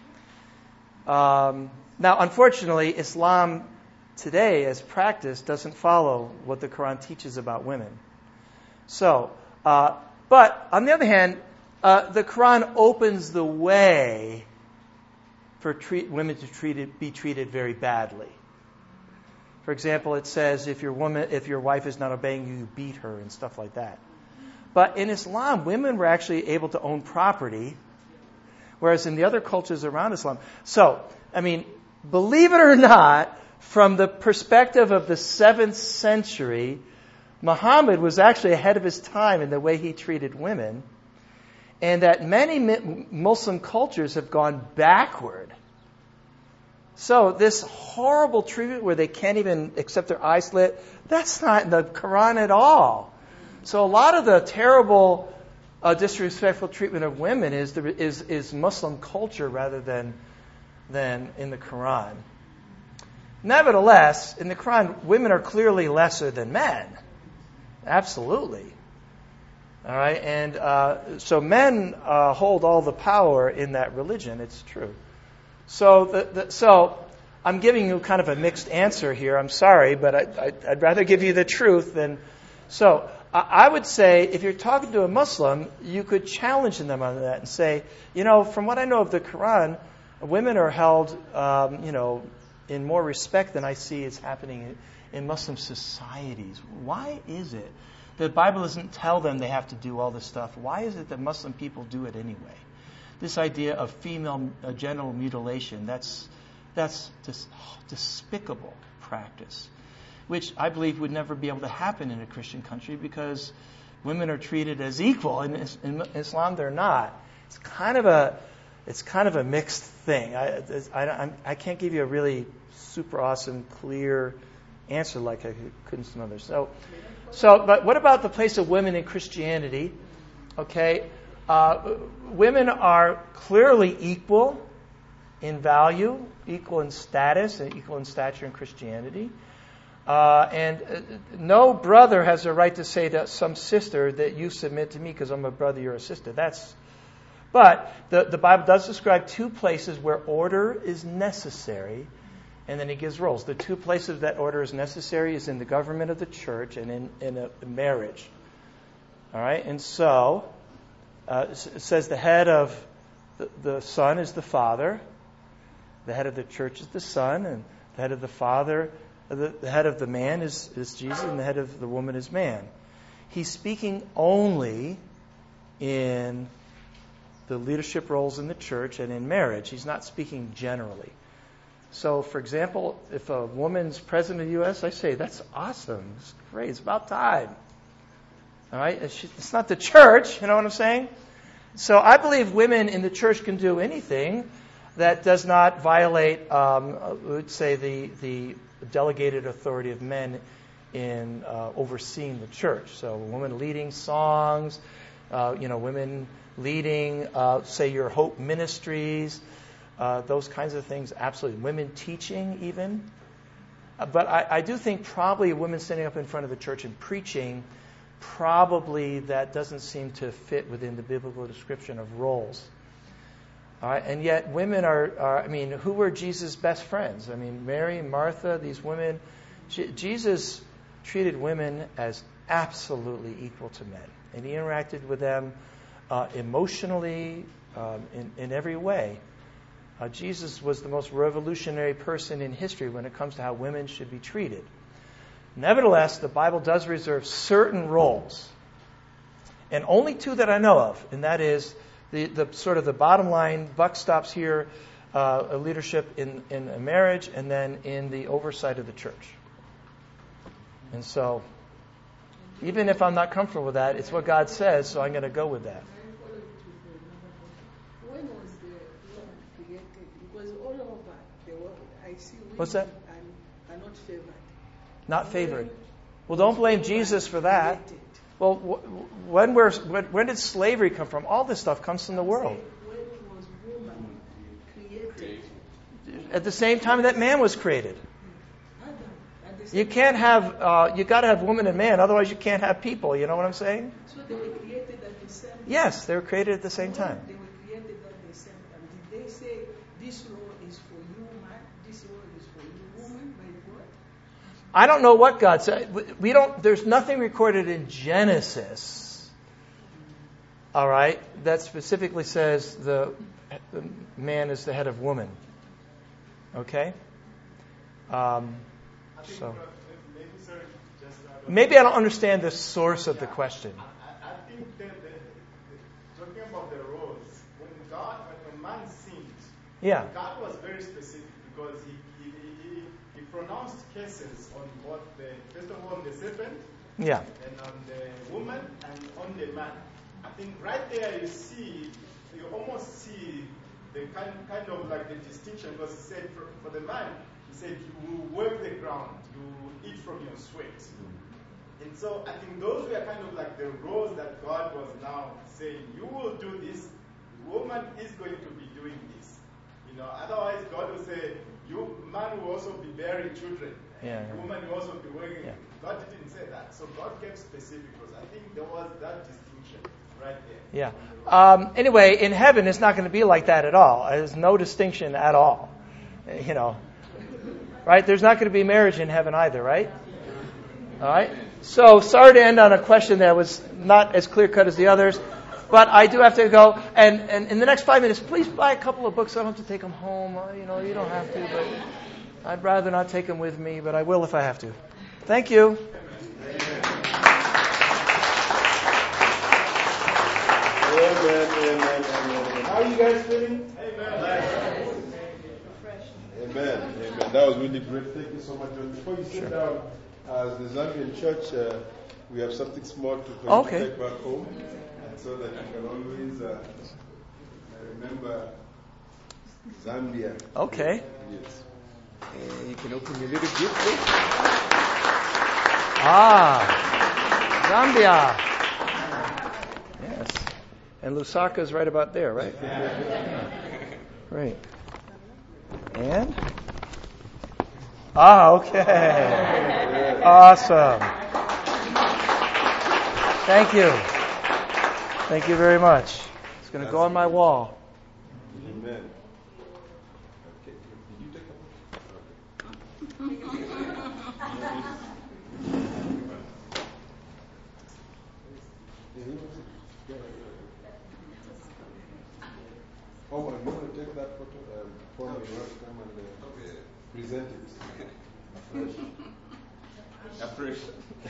Now, unfortunately, Islam today, as practiced, doesn't follow what the Quran teaches about women. So, but on the other hand, the Quran opens the way for women to be treated very badly. For example, it says if your wife is not obeying you, you beat her and stuff like that. But in Islam, women were actually able to own property, whereas in the other cultures around Islam. So, I mean, believe it or not, from the perspective of the 7th century, Muhammad was actually ahead of his time in the way he treated women, and that many Muslim cultures have gone backward. So this horrible treatment where they can't even accept their eyes slit, that's not in the Quran at all. So a lot of the terrible, disrespectful treatment of women is Muslim culture rather than in the Quran. Nevertheless, in the Quran, women are clearly lesser than men. Absolutely. All right, and so men hold all the power in that religion. It's true. So, so I'm giving you kind of a mixed answer here. I'm sorry, but I'd rather give you the truth than. So I would say, if you're talking to a Muslim, you could challenge them on that and say, from what I know of the Quran, women are held, in more respect than I see is happening in Muslim societies. Why is it? The Bible doesn't tell them they have to do all this stuff. Why is it that Muslim people do it anyway? This idea of female genital mutilation, that's despicable practice, which I believe would never be able to happen in a Christian country because women are treated as equal. In Islam, they're not. It's kind of it's kind of a mixed thing. I can't give you a really super awesome, clear answer like I could in some others. But what about the place of women in Christianity? Okay, women are clearly equal in value, equal in status, and equal in stature in Christianity. And no brother has a right to say to some sister that you submit to me because I'm a brother, you're a sister. But the Bible does describe two places where order is necessary, and then he gives rules. The two places that order is necessary is in the government of the church and in a marriage. All right, and so it says the head of the son is the father, the head of the church is the son, and the head of the father, the head of the man is Jesus, and the head of the woman is man. He's speaking only in the leadership roles in the church and in marriage. He's not speaking generally. So, for example, if a woman's president of the U.S., I say, that's awesome. It's great. It's about time. All right? It's not the church. You know what I'm saying? So I believe women in the church can do anything that does not violate, let's say, the delegated authority of men in overseeing the church. So a woman leading songs, women leading, say, your Hope Ministries, those kinds of things, absolutely. Women teaching even. But I do think probably women standing up in front of the church and preaching, probably that doesn't seem to fit within the biblical description of roles. All right, and yet women are, who were Jesus' best friends? Mary, Martha, these women. Jesus treated women as absolutely equal to men. And he interacted with them emotionally, in every way. Jesus was the most revolutionary person in history when it comes to how women should be treated. Nevertheless, the Bible does reserve certain roles, and only two that I know of, and that is the sort of the bottom line, buck stops here, leadership in a marriage, and then in the oversight of the church. And so, even if I'm not comfortable with that, it's what God says, so I'm going to go with that. When was the woman created? Because all over the world, I see women What's that? are not favored. Not favored. Well, don't blame Jesus for that. Well, when did slavery come from? All this stuff comes from the world. When was woman created? At the same time that man was created. You can't have, you got to have woman and man, otherwise you can't have people. You know what I'm saying? So they were created at the same time? Yes, they were created at the same time. They were created at the same time. Did they say, this role is for you, man, this role is for you, woman, by God? I don't know what God said. There's nothing recorded in Genesis, all right, that specifically says the man is the head of woman. Okay? So maybe I don't understand the source of the question. I think that talking about the roles, when a man sinned, God was very specific because he pronounced curses on both first of all on the serpent, and on the woman and on the man. I think right there you almost see the kind of like the distinction, because he said for the man, he said, you will work the ground, you will eat from your sweat. And so I think those were kind of like the roles that God was now saying, you will do this, the woman is going to be doing this. Otherwise God will say, man will also be bearing children, and the woman will also be working. Yeah. God didn't say that. So God kept specific, because I think there was that distinction right there. Yeah. Anyway, in heaven it's not going to be like that at all. There's no distinction at all. Right? There's not going to be marriage in heaven either, right? All right? So, sorry to end on a question that was not as clear-cut as the others, but I do have to go. And in the next 5 minutes, please buy a couple of books. I don't have to take them home. You don't have to, but I'd rather not take them with me, but I will if I have to. Thank you. Amen. How are you guys feeling? Amen. That was really great. Thank you so much. Before you sit down, as the Zambian church, we have something small to take back home, and so that you can always remember Zambia. Okay. Yes. You can open your little gift book. Zambia. Yes. And Lusaka is right about there, right? Right. And? Okay. Awesome. Thank you. Thank you very much. It's going to go on my wall. Amen. Okay. Did you take Oh, I'm going to take that photo for me. You want to come and present it afresh.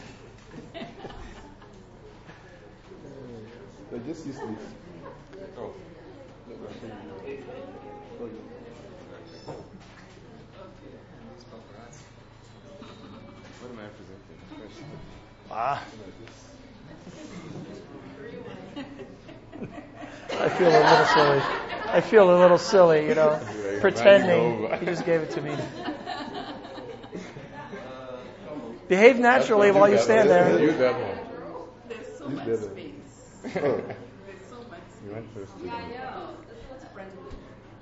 Just use this. Oh. What am I presenting? I feel a little silly, pretending he just gave it to me. Behave naturally while you stand there. Use that one. There's so much space. There's so much space. You went first. Yeah, I know. This looks friendly.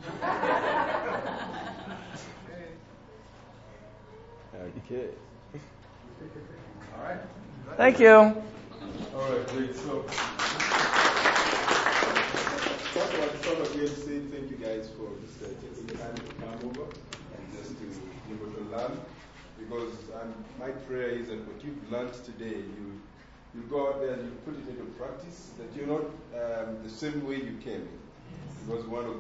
Okay. All right. Thank you. All right, great. So, first of all, to say thank you guys for just taking time to come over and just to be able to learn. Because my prayer is that what you've learned today, you go out there and you put it into practice, that you're not the same way you came. Because one of